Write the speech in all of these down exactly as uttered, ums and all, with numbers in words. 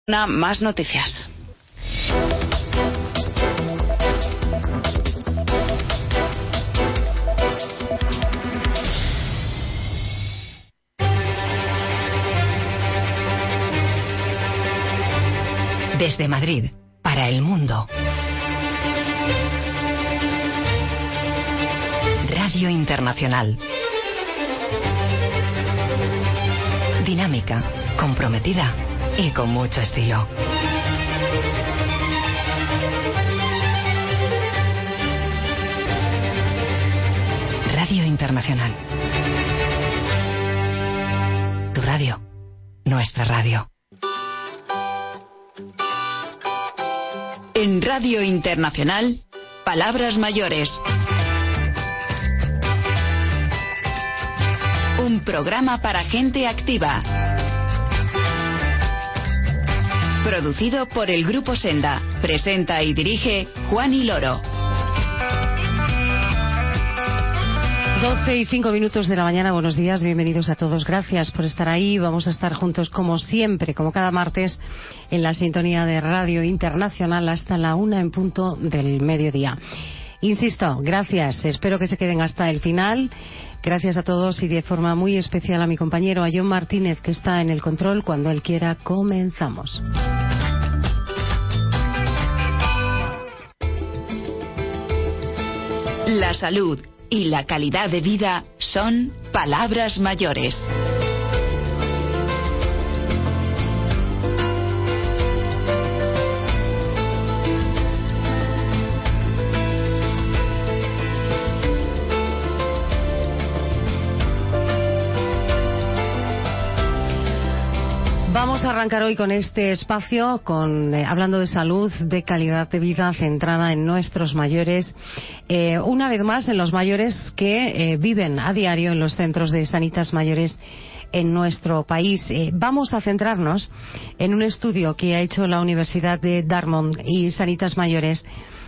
Más noticias. Desde Madrid, para el mundo. Radio Internacional. Dinámica, comprometida y con mucho estilo. Radio Internacional. Tu radio, nuestra radio. En Radio Internacional, Palabras Mayores. Un programa para gente activa. Producido por el Grupo Senda. Presenta y dirige Juan y Loro. doce y cinco minutos de la mañana, buenos días, bienvenidos a todos, gracias por estar ahí. Vamos a estar juntos como siempre, como cada martes, en la sintonía de Radio Internacional hasta la una en punto del mediodía. Insisto, gracias, espero que se queden hasta el final. Gracias a todos y de forma muy especial a mi compañero, a John Martínez, que está en el control. Cuando él quiera, comenzamos. La salud y la calidad de vida son palabras mayores. Vamos a arrancar hoy con este espacio, con eh, hablando de salud, de calidad de vida centrada en nuestros mayores. Eh, una vez más, en los mayores que eh, viven a diario en los centros de Sanitas Mayores en nuestro país. Eh, vamos a centrarnos en un estudio que ha hecho la Universidad de Dartmouth y Sanitas Mayores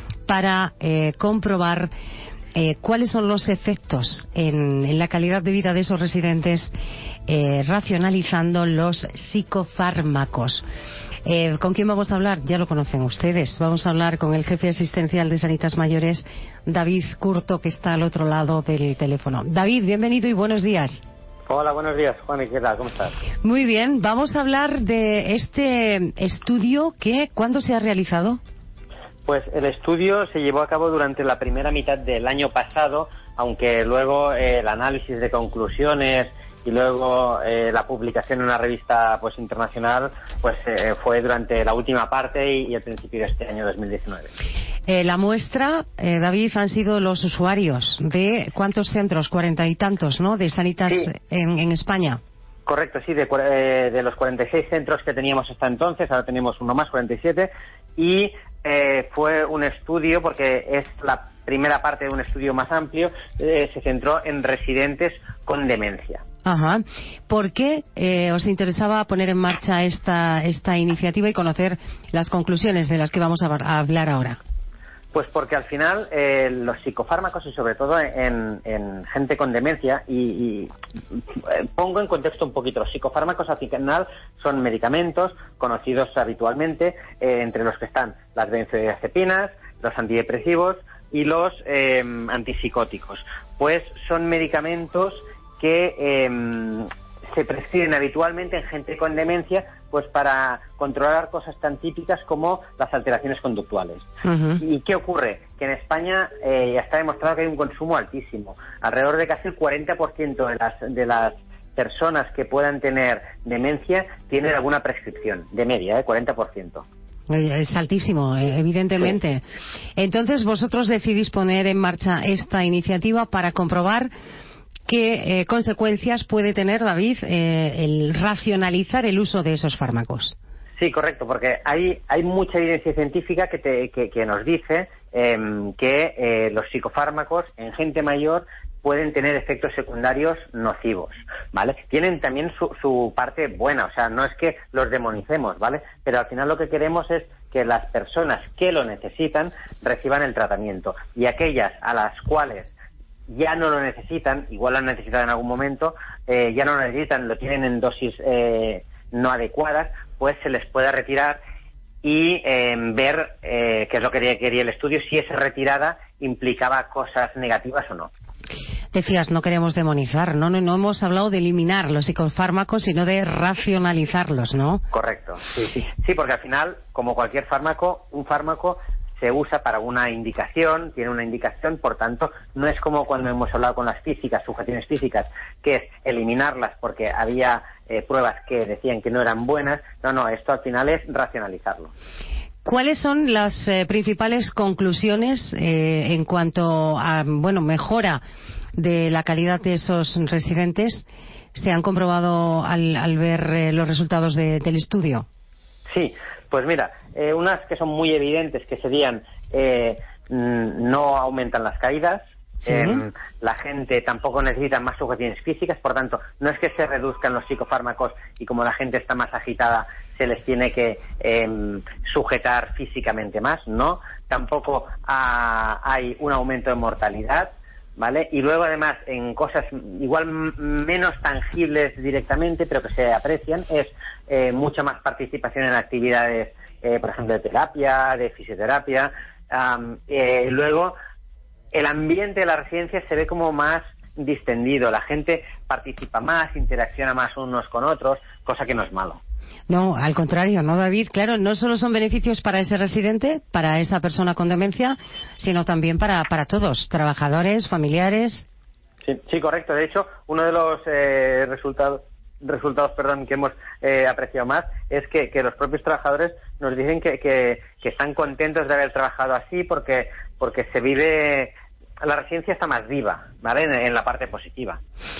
para eh, comprobar Eh, cuáles son los efectos en, en la calidad de vida de esos residentes eh, racionalizando los psicofármacos. Eh, ¿Con quién vamos a hablar? Ya lo conocen ustedes. Vamos a hablar con el jefe asistencial de Sanitas Mayores, David Curto, que está al otro lado del teléfono. David, bienvenido y buenos días. Hola, buenos días, Juan, ¿y qué tal? ¿Cómo estás? Muy bien, vamos a hablar de este estudio que, ¿cuándo se ha realizado? Pues el estudio se llevó a cabo durante la primera mitad del año pasado, aunque luego eh, el análisis de conclusiones y luego eh, la publicación en una revista pues internacional pues eh, fue durante la última parte y, y el principio de este año dos mil diecinueve. Eh, la muestra, eh, David, han sido los usuarios de ¿cuántos centros? Cuarenta y tantos, ¿no? De Sanitas sí. en, en España. Correcto, sí, de, eh, de los cuarenta y seis centros que teníamos hasta entonces, ahora tenemos uno más, cuarenta y siete, y eh, fue un estudio, porque es la primera parte de un estudio más amplio, eh, se centró en residentes con demencia. Ajá. ¿Por qué eh, os interesaba poner en marcha esta, esta iniciativa y conocer las conclusiones de las que vamos a, a hablar ahora? Pues porque al final eh, los psicofármacos y sobre todo en, en gente con demencia y, y eh, pongo en contexto un poquito, los psicofármacos al final son medicamentos conocidos habitualmente eh, entre los que están las benzodiazepinas, los antidepresivos y los eh, antipsicóticos. Pues son medicamentos que eh, se prescriben habitualmente en gente con demencia pues para controlar cosas tan típicas como las alteraciones conductuales. Uh-huh. ¿Y qué ocurre? Que en España eh, ya está demostrado que hay un consumo altísimo. Alrededor de casi el cuarenta por ciento de las, de las personas que puedan tener demencia tienen alguna prescripción, de media, ¿eh? cuarenta por ciento. Es altísimo, evidentemente. Sí. Entonces, vosotros decidís poner en marcha esta iniciativa para comprobar ¿qué eh, consecuencias puede tener, David, eh, el racionalizar el uso de esos fármacos? Sí, correcto, porque hay, hay mucha evidencia científica que, te, que, que nos dice eh, que eh, los psicofármacos en gente mayor pueden tener efectos secundarios nocivos, ¿vale? Tienen también su, su parte buena, o sea, no es que los demonicemos, ¿vale? Pero al final lo que queremos es que las personas que lo necesitan reciban el tratamiento y aquellas a las cuales ya no lo necesitan, igual lo han necesitado en algún momento, eh, ya no lo necesitan, lo tienen en dosis eh, no adecuadas, pues se les puede retirar y eh, ver eh, qué es lo que quería el estudio, si esa retirada implicaba cosas negativas o no. Decías, no queremos demonizar, ¿no? No, no hemos hablado de eliminar los psicofármacos, sino de racionalizarlos, ¿no? Correcto, sí, sí. Sí, porque al final, como cualquier fármaco, un fármaco se usa para una indicación, tiene una indicación, por tanto, no es como cuando hemos hablado con las físicas, sujeciones físicas, que es eliminarlas porque había eh, pruebas que decían que no eran buenas. No, no, esto al final es racionalizarlo. ¿Cuáles son las eh, principales conclusiones eh, en cuanto a, bueno, mejora de la calidad de esos residentes? ¿Se han comprobado al, al ver eh, los resultados de, del estudio? Sí, pues mira, eh, unas que son muy evidentes, que serían eh, no aumentan las caídas, ¿sí? eh, la gente tampoco necesita más sujeciones físicas, por tanto, no es que se reduzcan los psicofármacos y como la gente está más agitada se les tiene que eh, sujetar físicamente más, ¿no? Tampoco ah, hay un aumento de mortalidad, ¿vale? Y luego además en cosas igual menos tangibles directamente pero que se aprecian es eh, mucha más participación en actividades eh, por ejemplo de terapia, de fisioterapia, um, eh, luego el ambiente de la residencia se ve como más distendido, la gente participa más, interacciona más unos con otros, cosa que no es malo. No, al contrario, ¿no, David? Claro, no solo son beneficios para ese residente, para esa persona con demencia, sino también para, para todos, trabajadores, familiares. Sí, sí, correcto. De hecho, uno de los eh, resultados resultados perdón, que hemos eh, apreciado más es que, que los propios trabajadores nos dicen que, que, que están contentos de haber trabajado así porque, porque se vive, la residencia está más viva, ¿vale? En, en la parte positiva.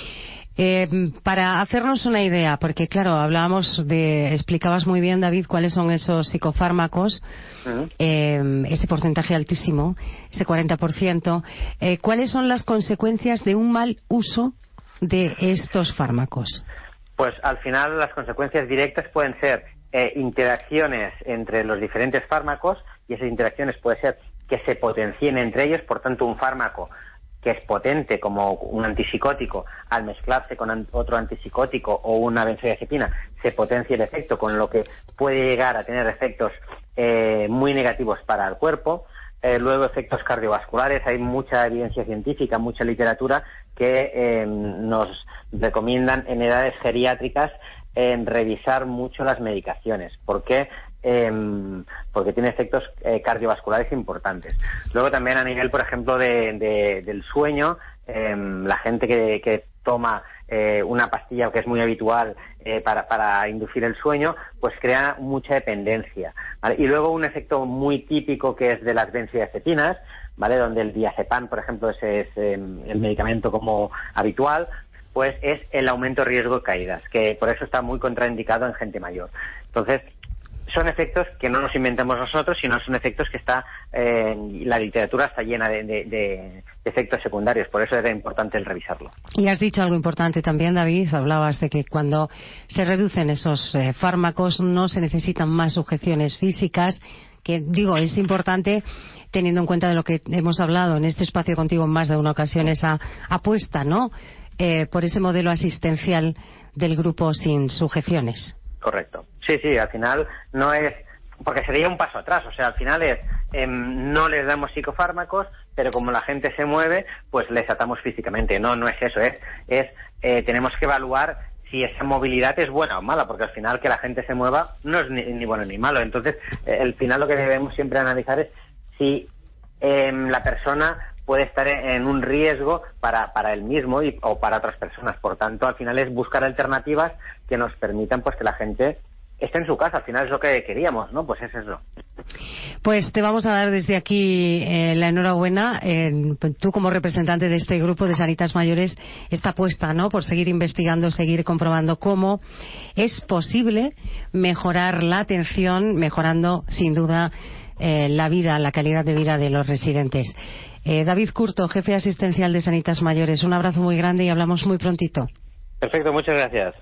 Eh, para hacernos una idea, porque claro, hablábamos de, explicabas muy bien, David, cuáles son esos psicofármacos, uh-huh. eh, ese porcentaje altísimo, ese cuarenta por ciento, eh, ¿cuáles son las consecuencias de un mal uso de estos fármacos? Pues al final las consecuencias directas pueden ser eh, interacciones entre los diferentes fármacos y esas interacciones puede ser que se potencien entre ellos, por tanto un fármaco que es potente como un antipsicótico, al mezclarse con otro antipsicótico o una benzodiazepina, se potencia el efecto, con lo que puede llegar a tener efectos eh, muy negativos para el cuerpo. Eh, luego efectos cardiovasculares, hay mucha evidencia científica, mucha literatura que eh, nos recomiendan en edades geriátricas en revisar mucho las medicaciones. ¿Por qué? Eh, porque tiene efectos eh, cardiovasculares importantes. Luego también a nivel, por ejemplo, de, de, del sueño, eh, la gente que, que toma eh, una pastilla que es muy habitual eh, para, para inducir el sueño, pues crea mucha dependencia, ¿vale? Y luego un efecto muy típico que es de las benzodiazepinas, ¿vale? Donde el diazepam, por ejemplo, es, es eh, el medicamento como habitual, pues es el aumento de riesgo de caídas, que por eso está muy contraindicado en gente mayor. Entonces, son efectos que no nos inventamos nosotros, sino son efectos que está eh, la literatura está llena de, de, de efectos secundarios, por eso era importante el revisarlo. Y has dicho algo importante también, David, hablabas de que cuando se reducen esos eh, fármacos no se necesitan más sujeciones físicas, que digo, es importante teniendo en cuenta de lo que hemos hablado en este espacio contigo en más de una ocasión, esa apuesta, ¿no? Eh, por ese modelo asistencial del grupo sin sujeciones. Correcto. Sí, sí, al final no es, porque sería un paso atrás, o sea, al final es, eh, no les damos psicofármacos, pero como la gente se mueve, pues les atamos físicamente. No, no es eso, es, es eh, tenemos que evaluar si esa movilidad es buena o mala, porque al final que la gente se mueva no es ni, ni bueno ni malo. Entonces, eh, al final lo que debemos siempre analizar es si eh, la persona puede estar en un riesgo para, para él mismo y, o para otras personas. Por tanto, al final es buscar alternativas que nos permitan pues que la gente esté en su casa. Al final es lo que queríamos, ¿no? Pues es eso. Pues te vamos a dar desde aquí eh, la enhorabuena. Eh, tú como representante de este grupo de Sanitas Mayores, esta apuesta, ¿no? Por seguir investigando, seguir comprobando cómo es posible mejorar la atención, mejorando sin duda eh, la vida, la calidad de vida de los residentes. Eh, David Curto, jefe asistencial de Sanitas Mayores, un abrazo muy grande y hablamos muy prontito. Perfecto, muchas gracias.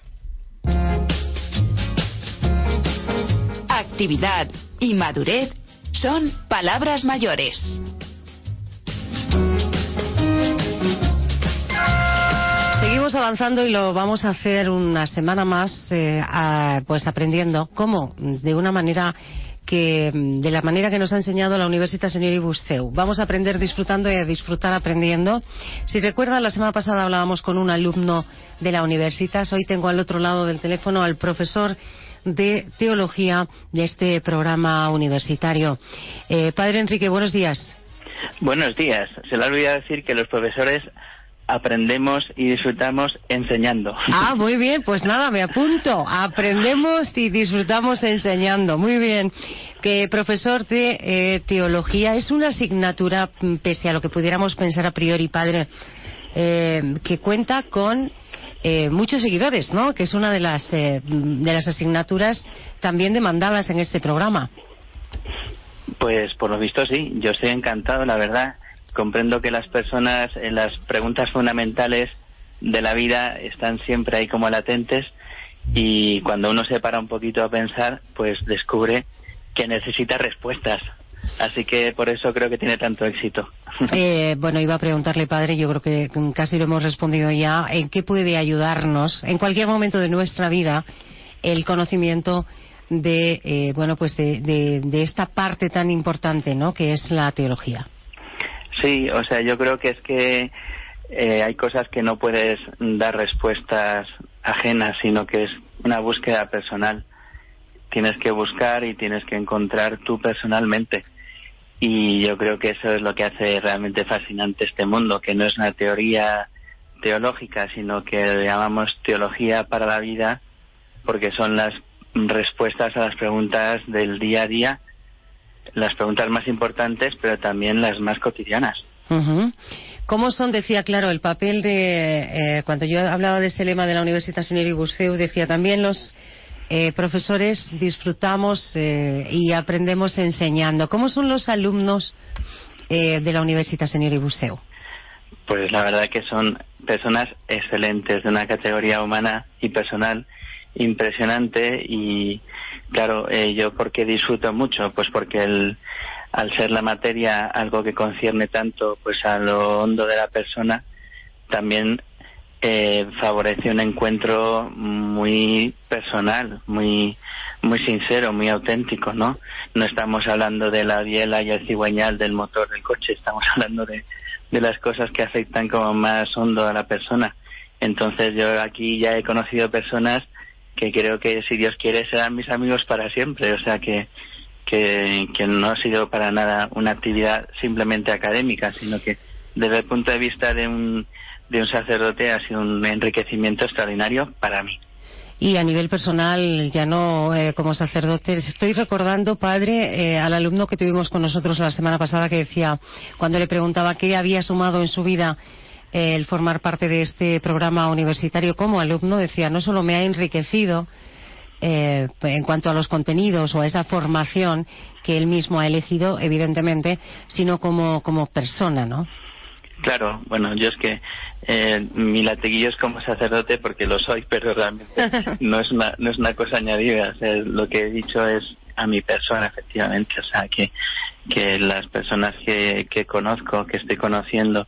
Actividad y madurez son palabras mayores. Seguimos Seguimos avanzando y lo vamos a hacer una semana más, eh, a, pues aprendiendo cómo, de una manera que, de la manera que nos ha enseñado la Universitat Senyori Busteu. Vamos a aprender disfrutando y a disfrutar aprendiendo. Si recuerdan, la semana pasada hablábamos con un alumno de la Universitas. Hoy tengo al otro lado del teléfono al profesor de teología de este programa universitario. Eh, padre Enrique, buenos días. Buenos días. Se le ha olvidado decir que los profesores aprendemos y disfrutamos enseñando. Ah, muy bien, pues nada, me apunto. Aprendemos y disfrutamos enseñando. Muy bien. Que profesor de eh, teología es una asignatura, pese a lo que pudiéramos pensar a priori, padre, eh, que cuenta con eh, muchos seguidores, ¿no? Que es una de las eh, de las asignaturas también demandadas en este programa. Pues por lo visto sí. Yo estoy encantado, la verdad. Comprendo que las personas en las preguntas fundamentales de la vida están siempre ahí como latentes, y cuando uno se para un poquito a pensar, pues descubre que necesita respuestas. Así que por eso creo que tiene tanto éxito. Eh, bueno, iba a preguntarle, padre, yo creo que casi lo hemos respondido ya, ¿en qué puede ayudarnos en cualquier momento de nuestra vida el conocimiento de, eh, bueno, pues de, de, de esta parte tan importante, ¿no?, que es la teología? Sí, o sea, yo creo que es que eh, hay cosas que no puedes dar respuestas ajenas, sino que es una búsqueda personal. Tienes que buscar y tienes que encontrar tú personalmente. Y yo creo que eso es lo que hace realmente fascinante este mundo, que no es una teoría teológica, sino que le llamamos teología para la vida, porque son las respuestas a las preguntas del día a día, las preguntas más importantes, pero también las más cotidianas. Uh-huh. ¿Cómo son, decía, claro, el papel de, eh, cuando yo hablaba de este lema de la Universitat Senyori Busteu, decía también los eh, profesores disfrutamos eh, y aprendemos enseñando. ¿Cómo son los alumnos eh, de la Universitat Senyori Busteu? Pues la verdad que son personas excelentes, de una categoría humana y personal impresionante. Y claro, eh, yo porque disfruto mucho, pues porque el, al ser la materia algo que concierne tanto pues a lo hondo de la persona, también eh, favorece un encuentro muy personal, muy muy sincero, muy auténtico, ¿no? No estamos hablando de la biela y el cigüeñal del motor del coche, estamos hablando de, de las cosas que afectan como más hondo a la persona. Entonces yo aquí ya he conocido personas que creo que, si Dios quiere, serán mis amigos para siempre. O sea que, que, que no ha sido para nada una actividad simplemente académica, sino que desde el punto de vista de un, de un sacerdote ha sido un enriquecimiento extraordinario para mí. Y a nivel personal, ya no eh, como sacerdote, estoy recordando, padre, eh, al alumno que tuvimos con nosotros la semana pasada, que decía, cuando le preguntaba qué había sumado en su vida el formar parte de este programa universitario como alumno, decía, no solo me ha enriquecido eh, en cuanto a los contenidos o a esa formación que él mismo ha elegido, evidentemente, sino como, como persona, ¿no? Claro, bueno, yo es que eh, mi latiguillo es como sacerdote porque lo soy, pero realmente no es una, no es una cosa añadida. O sea, lo que he dicho es a mi persona, efectivamente. O sea, que, que las personas que, que conozco, que estoy conociendo,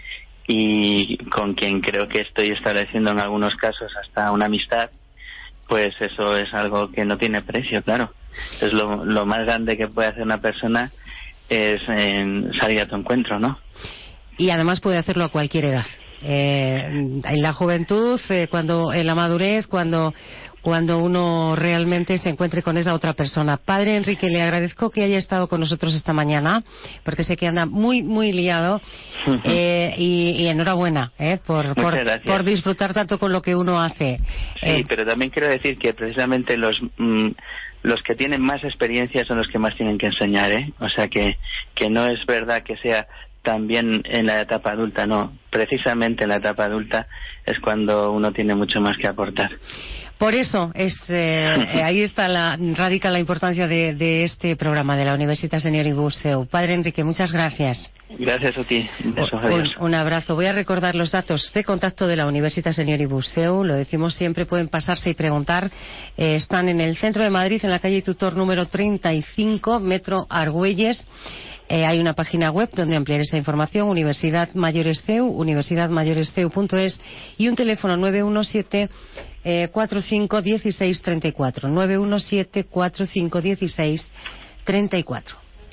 y con quien creo que estoy estableciendo en algunos casos hasta una amistad, pues eso es algo que no tiene precio, claro. Entonces lo, lo más grande que puede hacer una persona es eh, salir a tu encuentro, ¿no? Y además puede hacerlo a cualquier edad. Eh, en la juventud, eh, cuando en la madurez, cuando cuando uno realmente se encuentre con esa otra persona. Padre Enrique, le agradezco que haya estado con nosotros esta mañana, porque sé que anda muy, muy liado, eh, y, y enhorabuena eh, por, por, por disfrutar tanto con lo que uno hace. Sí, eh, pero también quiero decir que precisamente los mm, los que tienen más experiencia son los que más tienen que enseñar, ¿eh? O sea que, que no es verdad que sea también en la etapa adulta, no. Precisamente en la etapa adulta es cuando uno tiene mucho más que aportar. Por eso, es, eh, ahí está la, radica la importancia de, de este programa de la Universitat Senyori Busteu. Padre Enrique, muchas gracias. Gracias a ti. Un beso, un, un abrazo. Voy a recordar los datos de contacto de la Universitat Senyori Busteu. Lo decimos siempre, pueden pasarse y preguntar. Eh, están en el centro de Madrid, en la calle Tutor número treinta y cinco, Metro Argüelles. Eh, hay una página web donde ampliar esa información, Universidad Mayores C E U, universidad mayores c e u punto es, y un teléfono nueve uno siete cuatro cinco uno seis tres cuatro, nueve uno siete cuatro cinco uno seis tres cuatro.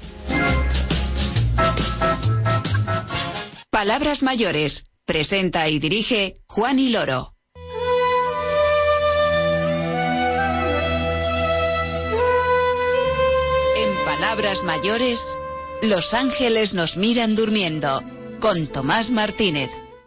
Palabras mayores. Presenta y dirige Juani Loro. En Palabras mayores, los ángeles nos miran durmiendo, con Tomás Martínez.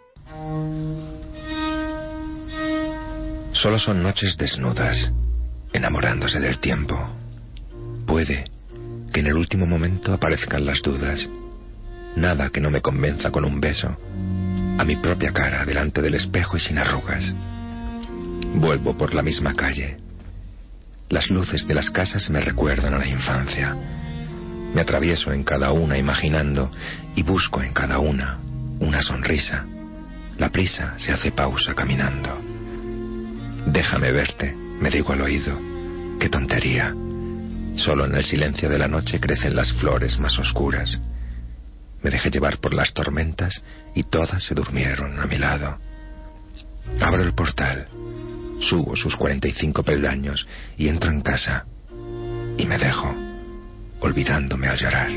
Solo son noches desnudas, enamorándose del tiempo. Puede que en el último momento aparezcan las dudas. Nada que no me convenza con un beso, a mi propia cara delante del espejo y sin arrugas. Vuelvo por la misma calle. Las luces de las casas me recuerdan a la infancia. Me atravieso en cada una imaginando y busco en cada una una sonrisa. La prisa se hace pausa caminando. Déjame verte, me digo al oído. Qué tontería. Solo en el silencio de la noche crecen las flores más oscuras. Me dejé llevar por las tormentas y todas se durmieron a mi lado. Abro el portal, subo sus cuarenta y cinco peldaños y entro en casa. Y me dejo, olvidándome al llorar.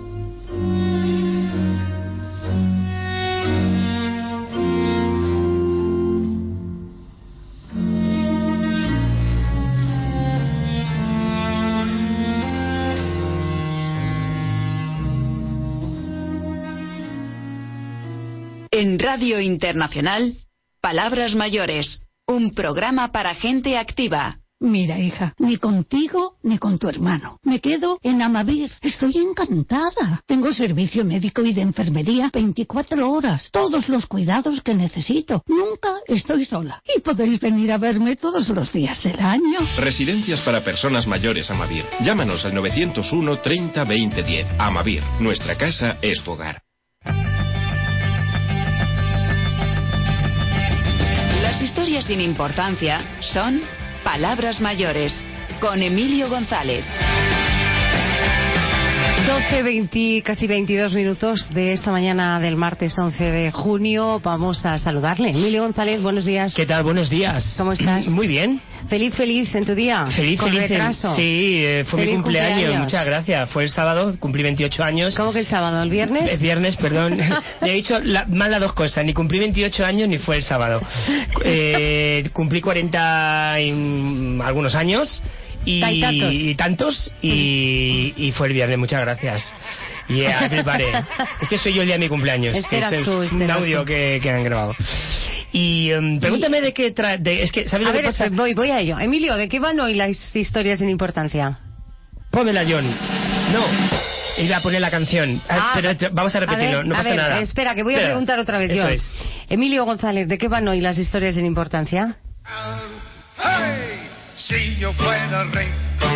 En Radio Internacional, Palabras Mayores, un programa para gente activa. Mira, hija, ni contigo ni con tu hermano. Me quedo en Amavir. Estoy encantada. Tengo servicio médico y de enfermería veinticuatro horas. Todos los cuidados que necesito. Nunca estoy sola. Y podéis venir a verme todos los días del año. Residencias para personas mayores Amavir. Llámanos al novecientos uno treinta veinte diez. Amavir. Nuestra casa es tu hogar. Las historias sin importancia son Palabras Mayores, con Emilio González. doce, veinte, casi veintidós minutos de esta mañana del martes once de junio. Vamos a saludarle. Emilio González, buenos días. ¿Qué tal? Buenos días. ¿Cómo estás? Muy bien. Feliz, feliz en tu día. Feliz, con feliz. retraso. Sí, eh, fue Feliz mi cumpleaños. cumpleaños. Muchas gracias. Fue el sábado, cumplí veintiocho años. ¿Cómo que el sábado? ¿El viernes? El viernes, perdón. Le he dicho la, mal las dos cosas. Ni cumplí veintiocho años ni fue el sábado. Eh, cumplí cuarenta y mm, algunos años. Y, y tantos y, y fue el viernes. Muchas gracias. Y yeah, preparé. Es que soy yo el día de mi cumpleaños. Este eras es tú, este un eras audio tú. que, que han grabado. Y um, pregúntame y... de qué tra de, es que ¿sabes a lo que ver, pasa? espera, voy, voy a ello. Emilio, ¿de qué van hoy las historias sin importancia? Pónmela, John. No, iba a poner la canción. Ah, pero vamos a repetirlo, a ver, no pasa a ver, nada. Espera, que voy espera. a preguntar otra vez, Eso John. Es. Emilio González, ¿de qué van hoy las historias sin importancia? Um, hey, si yo fuera rico.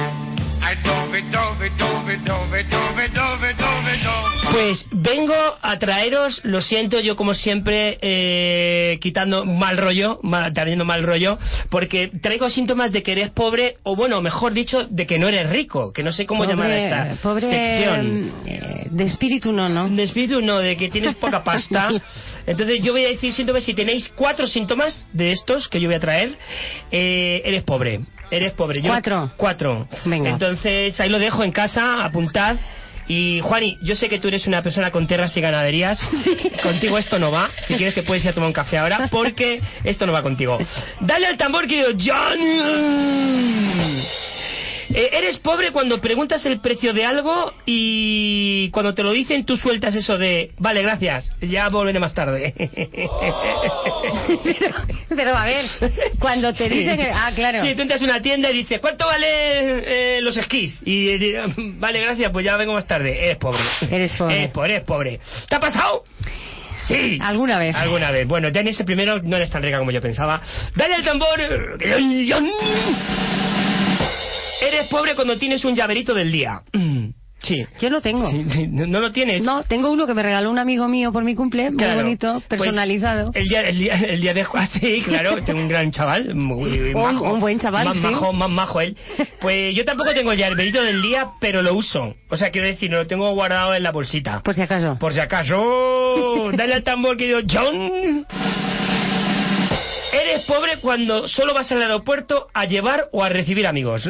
Pues vengo a traeros, lo siento, yo como siempre eh, quitando mal rollo, mal, trayendo mal rollo, porque traigo síntomas de que eres pobre, o bueno, mejor dicho, de que no eres rico, que no sé cómo pobre, llamar a esta pobre, sección. Eh, de espíritu no, ¿no? De espíritu no, de que tienes poca pasta. Entonces yo voy a decir síntomas, si tenéis cuatro síntomas de estos que yo voy a traer, eh, eres pobre. Eres pobre. Yo, ¿Cuatro? Cuatro. Venga. Entonces, ahí lo dejo en casa, apuntad. Y, Juani, yo sé que tú eres una persona con tierras y ganaderías. Sí. Contigo esto no va. Si quieres que puedes ir a tomar un café ahora, porque esto no va contigo. Dale al tambor, querido John. Eh, eres pobre cuando preguntas el precio de algo y cuando te lo dicen tú sueltas eso de vale, gracias, ya volveré más tarde. pero, pero a ver, cuando te sí. dicen que... Ah, claro. Sí, tú entras en una tienda y dices ¿cuánto vale eh, los esquís? Y eh, vale, gracias, pues ya vengo más tarde. Eres pobre. Eres pobre. Eres pobre, eres pobre. ¿Te ha pasado? Sí. ¿Alguna vez? Alguna vez. Bueno, ya en ese primero no eres tan rica como yo pensaba. Dale al tambor. Eres pobre cuando tienes un llaverito del día. Sí. Yo no tengo. Sí, sí. ¿No, ¿No lo tienes? No, tengo uno que me regaló un amigo mío por mi cumple, muy Claro. bonito, personalizado. Pues el día, el día, el día de ah, sí, claro, tengo un gran chaval, muy Un- majo, un buen chaval, más sí. majo, más majo él. Pues yo tampoco tengo el llaverito del día, pero lo uso. O sea, quiero decir, lo tengo guardado en la bolsita. Por si acaso. Por si acaso. Dale al tambor, querido John. Eres pobre cuando solo vas al aeropuerto a llevar o a recibir amigos.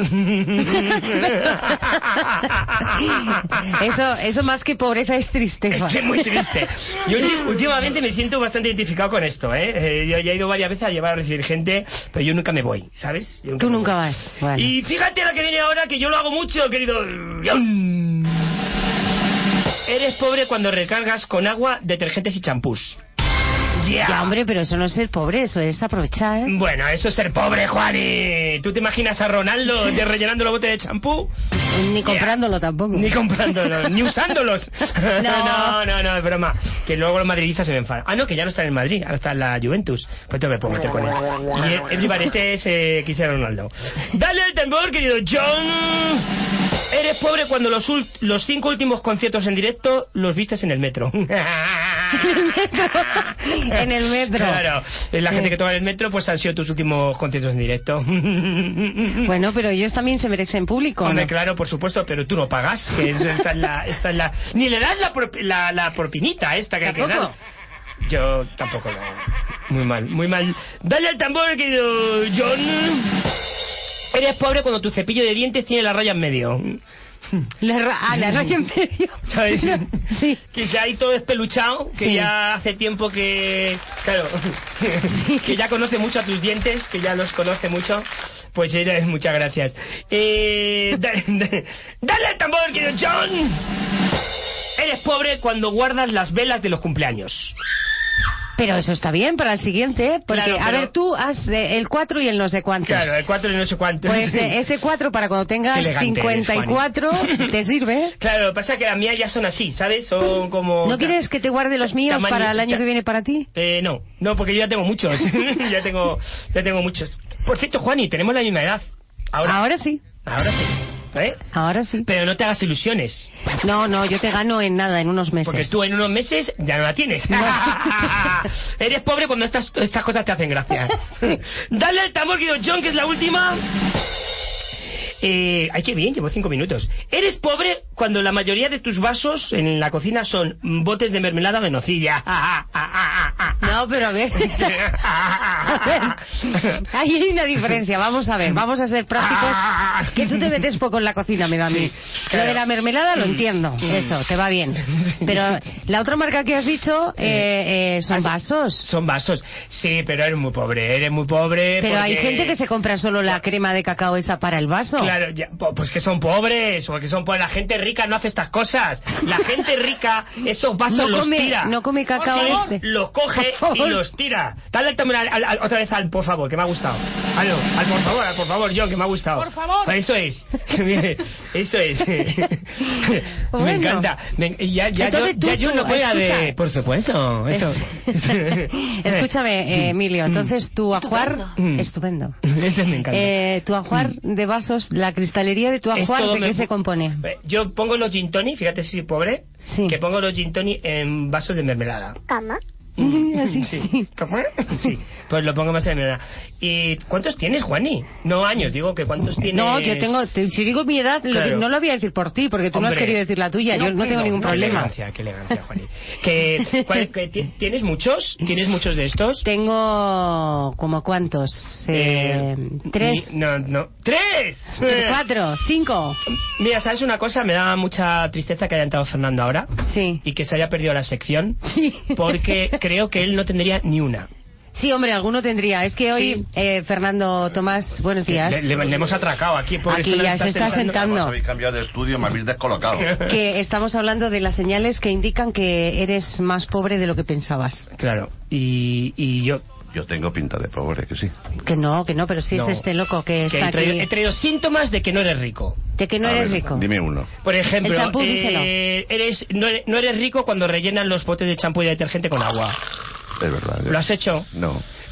Eso, eso más que pobreza es tristeza. Es que es muy triste. Yo ulti- últimamente me siento bastante identificado con esto, ¿eh? Eh, yo ya he ido varias veces a llevar a recibir gente, pero yo nunca me voy, ¿sabes? Yo Tú me nunca voy. vas. Bueno. Y fíjate la que viene ahora, que yo lo hago mucho, querido John. Eres pobre cuando recargas con agua, detergentes y champús. Yeah. Ya, hombre, pero eso no es ser pobre, eso es aprovechar. Bueno, eso es ser pobre, Juani. ¿Tú te imaginas a Ronaldo ya rellenando los botes de champú? Ni comprándolo tampoco. Ni comprándolos, ni usándolos. No. no, no, no, es broma. Que luego los madridistas se me enfadan. Ah, no, que ya no está en el Madrid, ahora está en la Juventus. Pues entonces me puedo meter con él. Y el, el rival este es eh, Cristiano Ronaldo. Dale el tambor, querido John. Eres pobre cuando los, ult- los cinco últimos conciertos en directo los vistes en el metro. En el metro. Claro, la gente que toma el metro pues han sido tus últimos conciertos en directo. Bueno, pero ellos también se merecen público, Hombre, ¿no? claro, por supuesto, pero tú no pagas, que es- esta es la, esta es la, ni le das la, prop- la, la propinita esta que hay que ¿Tampoco? dar. Yo tampoco lo hago. Muy mal, muy mal. Dale al tambor, querido John. Eres pobre cuando tu cepillo de dientes tiene la raya en medio. La ra- ah, la raya en medio. ¿Sabes? Sí. Que se ha ahí todo espeluchado, que Sí. ya hace tiempo que... Claro, que ya conoce mucho a tus dientes, que ya los conoce mucho. Pues eh, muchas gracias. Eh, da- da- dale al tambor, querido John. Eres pobre cuando guardas las velas de los cumpleaños. Pero eso está bien para el siguiente, porque, Claro, a pero- ver, tú haz eh, el cuatro y el no sé cuántos. Claro, el cuatro y no sé cuánto. Pues eh, ese cuatro para cuando tengas Qué elegante cincuenta y cuatro eres, te sirve. Claro, lo que pasa es que las mías ya son así, ¿sabes? Son como... ¿No quieres que te guarde los míos Tamaño- para el año que viene para ti? Eh, no, no, porque yo ya tengo muchos. ya tengo ya tengo muchos. Por cierto, Juani, tenemos la misma edad. Ahora, Ahora sí, ahora sí. ¿Eh? ahora sí. Pero no te hagas ilusiones, No, no, yo te gano en nada, en unos meses. porque tú en unos meses ya no la tienes. Eres pobre cuando estas, estas cosas te hacen gracia. Dale al tambor, querido John, que es la última. Eh, ay, qué bien, llevo cinco minutos. Eres pobre cuando la mayoría de tus vasos en la cocina son botes de mermelada de nocilla. No, pero a ver. A ver. Ahí hay una diferencia. Vamos a ver, vamos a ser prácticos. Que tú te metes poco en la cocina, me da a mí. claro. Lo de la mermelada lo entiendo. Eso, te va bien. Pero la otra marca que has dicho eh, eh, son vasos. Son vasos. Sí, pero eres muy pobre, eres muy pobre. Pero hay porque- gente que se compra solo la crema de cacao esa para el vaso. Claro, ya, po- pues que son pobres, porque son pobres. La gente rica no hace estas cosas. La gente rica, esos vasos No los come- tira. no come cacao Sí, este. los coge Por favor. y los tira. Dale el tambor al- al- al- otra vez al por favor, que me ha gustado. Al, al por favor, al por favor, John, que me ha gustado. Por favor. Eso es. Eso es. Me Bueno. encanta. Me- ya ya, yo, Entonces tú- ya yo tú, no juega de... escucha. Por supuesto. Eso. Escúchame, eh, Emilio, entonces tu ajuar, Mm. estupendo. Eso me encanta. Eh, tu ajuar de vasos, la cristalería de tu Es ajuar, todo ¿de me- qué se compone? Eh, Yo pongo los gin tonic, fíjate si soy pobre, Sí. que pongo los gin tonic en vasos de mermelada. Cama. Así, sí. ¿Cómo? Sí, pues lo pongo más de mermelada. ¿Y cuántos tienes, Juani? No años, digo que cuántos tienes. No, yo tengo, te- si digo mi edad, lo Claro. di- no lo voy a decir por ti, porque tú no has Hombre. querido decir la tuya, yo no tengo ningún Qué problema. elegancia, qué elegancia, Juani. Que, ¿cuál- que ti- ¿Tienes muchos? ¿Tienes muchos de estos? Tengo, ¿como cuántos? Eh, ¿Tres? ni- No, no. ¡Tres! ¿Cuatro? ¿Cinco? Mira, ¿sabes una cosa? Me da mucha tristeza que haya entrado Fernando ahora. Sí. Y que se haya perdido la sección. Sí. Porque creo que él no tendría ni una. Sí, hombre, alguno tendría. Es que hoy, Sí. eh, Fernando Tomás, buenos días. Le, le- le hemos atracado aquí. pobre Aquí Fernando, ya se está sentando. Además, habéis cambiado de estudio, me habéis descolocado. Que estamos hablando de las señales que indican que eres más pobre de lo que pensabas. Claro, y, y yo... Yo tengo pinta de pobre, que sí. Que no, que no, pero sí No. es este loco que que está he, traído, aquí. he traído síntomas de que no eres rico. De que no A eres ver, rico. Dime uno. Por ejemplo, El champú, díselo. eh, eres, no, eres, no eres rico cuando rellenan los botes de champú y de detergente con agua. Es verdad. ¿Lo has hecho? No.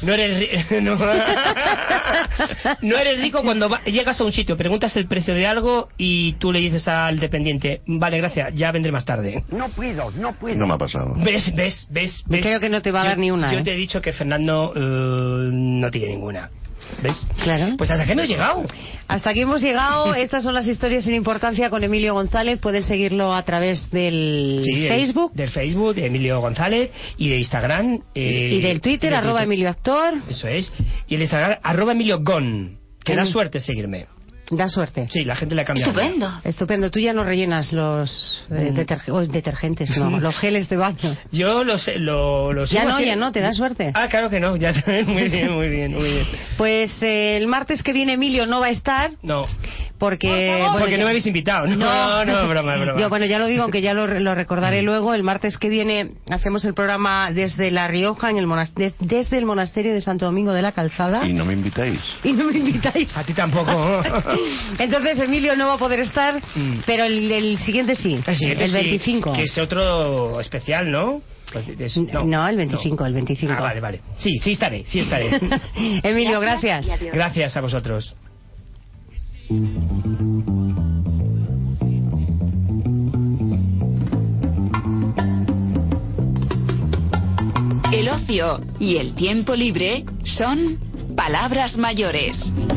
No eres, ri- no. No eres rico cuando va- llegas a un sitio, preguntas el precio de algo y tú le dices al dependiente, vale, gracias, ya vendré más tarde. No puedo, no puedo. No me ha pasado. ¿Ves, ves, ves? ves? Creo que no te va a dar yo, ni una. Yo ¿eh? te he dicho que Fernando eh, no tiene ninguna. ¿Ves? Claro. Pues hasta que hemos llegado. Hasta aquí hemos llegado. Estas son las historias sin importancia con Emilio González. Puedes seguirlo a través del Sí, Facebook. el- del Facebook de Emilio González y de Instagram. eh, y del Twitter, del arroba Twitter. Emilio Actor. Eso es. Y el Instagram, arroba Emilio Gon. Que da Mm. suerte seguirme. Da suerte. Sí, la gente le ha cambiado. Estupendo. Estupendo. Tú ya no rellenas los eh, Mm. deterge- oh, detergentes, no, los geles de baño. Yo lo sé, lo, lo Ya sigo no, haciendo. ya no, te da suerte. Ah, claro que no, ya sabes. Muy bien, muy bien, muy bien. Pues eh, el martes que viene Emilio no va a estar No, porque... bueno, porque ya- no me habéis invitado. No, no, no, broma, broma. Yo, bueno, ya lo digo, aunque ya lo, lo recordaré luego. El martes que viene hacemos el programa desde La Rioja, en el monas- de- desde el monasterio de Santo Domingo de la Calzada. Y no me invitáis. Y no me invitáis. A ti tampoco. Entonces Emilio no va a poder estar, Mm. pero el, el siguiente sí, El siguiente sí, veinticinco. que es otro especial, ¿no? Es- No, el veinticinco, el veinticinco. Ah, vale, vale. Sí, sí estaré, sí estaré. Emilio, gracias. Gracias a vosotros. El ocio y el tiempo libre son palabras mayores.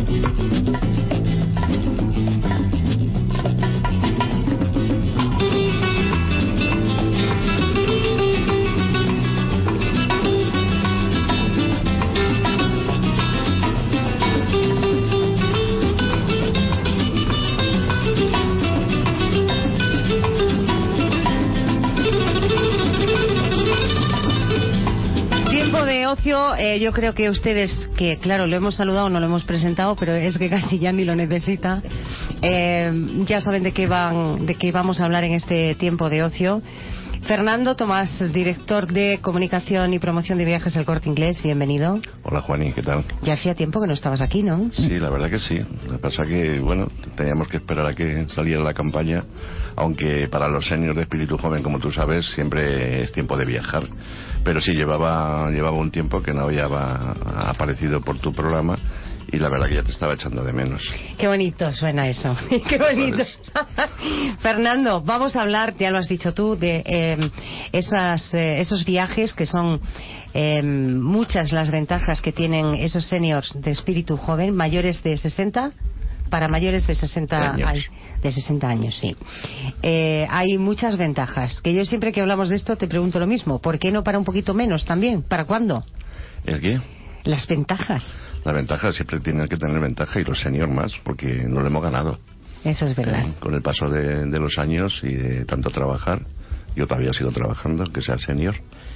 Tiempo de ocio, eh, yo creo que ustedes, que claro, lo hemos saludado, no lo hemos presentado, pero es que casi ya ni lo necesita, eh, ya saben de qué van, de qué vamos a hablar en este tiempo de ocio. Fernando Tomás, director de comunicación y promoción de viajes del Corte Inglés, bienvenido. Hola, Juaní, ¿qué tal? Ya hacía tiempo que no estabas aquí, ¿no? Sí, la verdad que sí. Lo que pasa que, bueno, teníamos que esperar a que saliera la campaña, aunque para los seniors de espíritu joven, como tú sabes, siempre es tiempo de viajar. Pero sí, llevaba, llevaba un tiempo que no había va- aparecido por tu programa y la verdad que ya te estaba echando de menos. Qué bonito suena eso. Qué bonito. Fernando, vamos a hablar, ya lo has dicho tú, de eh, esas, eh, esos viajes que son eh, muchas las ventajas que tienen esos seniors de espíritu joven, mayores de sesenta, para mayores de sesenta Años. hay- de sesenta años, sí. Eh, hay muchas ventajas. Que yo siempre que hablamos de esto te pregunto lo mismo. ¿Por qué no para un poquito menos también? ¿Para cuándo? ¿El qué? Las ventajas. La ventaja siempre tiene que tener ventaja y los seniors más, porque no lo hemos ganado. Eso es verdad. Eh, Con el paso de, de los años y de tanto trabajar, yo todavía sigo trabajando, que sea senior,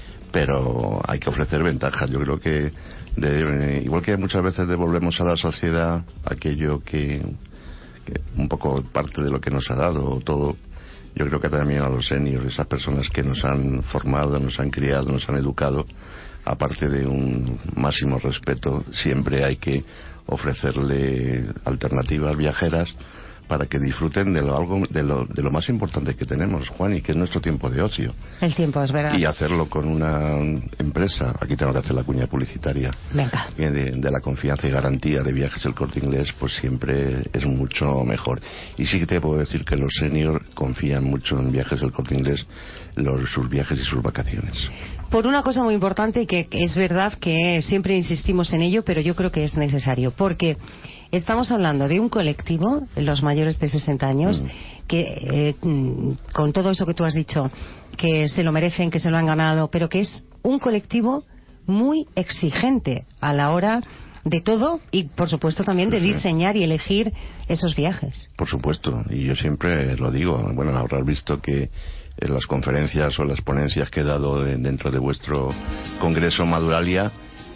pero hay que ofrecer ventajas. Yo creo que, de- igual que muchas veces devolvemos a la sociedad aquello que, que un poco parte de lo que nos ha dado todo, yo creo que también a los seniors, esas personas que nos han formado, nos han criado, nos han educado, aparte de un máximo respeto, siempre hay que ofrecerle alternativas viajeras para que disfruten de lo, algo, de lo, de lo más importante que tenemos, Juan, y que es nuestro tiempo de ocio. El tiempo es verdad. Y hacerlo con una empresa, aquí tengo que hacer la cuña publicitaria, Venga. que de, de la confianza y garantía de Viajes El Corte Inglés, pues siempre es mucho mejor. Y sí que te puedo decir que los seniors confían mucho en Viajes El Corte Inglés, los, sus viajes y sus vacaciones. Por una cosa muy importante, y que que es verdad que siempre insistimos en ello, pero yo creo que es necesario, porque estamos hablando de un colectivo, los mayores de sesenta años, mm. que eh, con todo eso que tú has dicho, que se lo merecen, que se lo han ganado, pero que es un colectivo muy exigente a la hora de todo y, por supuesto, también de diseñar y elegir esos viajes. Por supuesto, y yo siempre lo digo, bueno, habrás visto que en las conferencias o las ponencias que he dado de, dentro de vuestro Congreso Maduralia,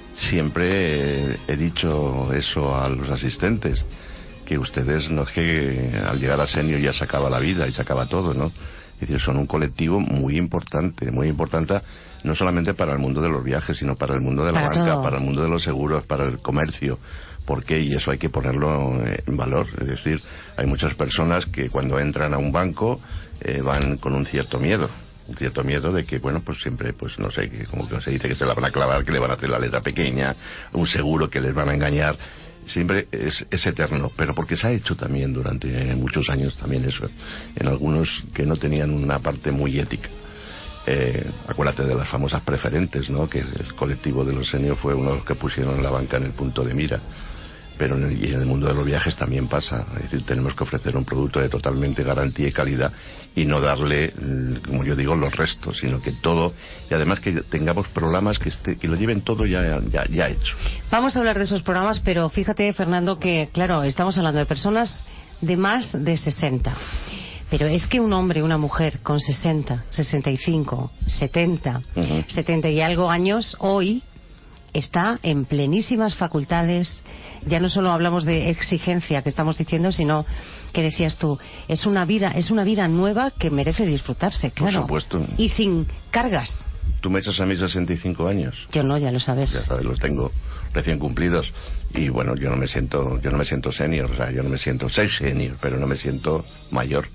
siempre he dicho eso a los asistentes, que ustedes no es que al llegar a senior ya se acaba la vida y se acaba todo, ¿no? Es decir, son un colectivo muy importante, muy importante no solamente para el mundo de los viajes, sino para el mundo de la Para banca, todo. para el mundo de los seguros, para el comercio. ¿Por qué? Y eso hay que ponerlo en valor. Es decir, hay muchas personas que cuando entran a un banco eh, van con un cierto miedo. un cierto miedo de que, bueno, pues siempre, pues no sé, que como que se dice que se la van a clavar, que le van a hacer la letra pequeña, un seguro que les van a engañar. Siempre es, es eterno, pero porque se ha hecho también durante muchos años también eso, en algunos que no tenían una parte muy ética. Eh, acuérdate de las famosas preferentes, ¿no? Que el colectivo de los seniors fue uno de los que pusieron la banca en el punto de mira. Pero en el, y en el mundo de los viajes también pasa, es decir, tenemos que ofrecer un producto de totalmente garantía y calidad y no darle, como yo digo, los restos, sino que todo, y además que tengamos programas que, esté, que lo lleven todo ya, ya, ya hecho. Vamos a hablar de esos programas, pero fíjate, Fernando, que claro, estamos hablando de personas de más de sesenta. Pero es que un hombre, una mujer con sesenta, sesenta y cinco, setenta, uh-huh. setenta y algo años, hoy está en plenísimas facultades. Ya no solo hablamos de exigencia que estamos diciendo, sino que decías tú, es una vida, es una vida nueva que merece disfrutarse, claro. Por supuesto. Y sin cargas. Tú me echas a mí sesenta y cinco años. Yo no, ya lo sabes. Ya sabes, los tengo recién cumplidos. Y bueno, yo no me siento, yo no me siento senior, o sea, yo no me siento, soy senior, pero no me siento mayor.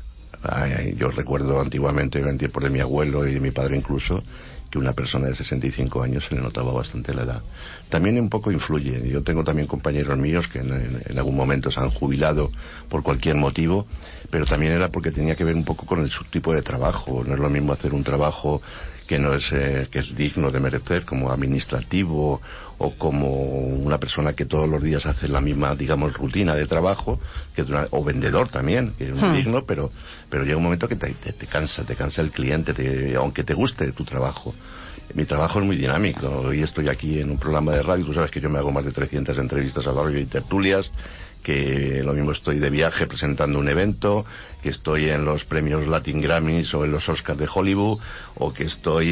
Ay, yo recuerdo antiguamente, en tiempos de mi abuelo y de mi padre incluso, que una persona de sesenta y cinco años se le notaba bastante la edad. También un poco influye. Yo tengo también compañeros míos que en, en, en algún momento se han jubilado por cualquier motivo, pero también era porque tenía que ver un poco con el subtipo de trabajo. No es lo mismo hacer un trabajo que no es eh, que es digno de merecer, como administrativo o como una persona que todos los días hace la misma, digamos, rutina de trabajo, que una, o vendedor también, que es muy hmm. digno, pero pero llega un momento que te, te, te cansa, te cansa el cliente, te, aunque te guste tu trabajo. Mi trabajo es muy dinámico. Hoy estoy aquí en un programa de radio, tú sabes que yo me hago más de trescientas entrevistas a la radio y tertulias, que lo mismo estoy de viaje presentando un evento, que estoy en los premios Latin Grammys o en los Oscars de Hollywood, o que estoy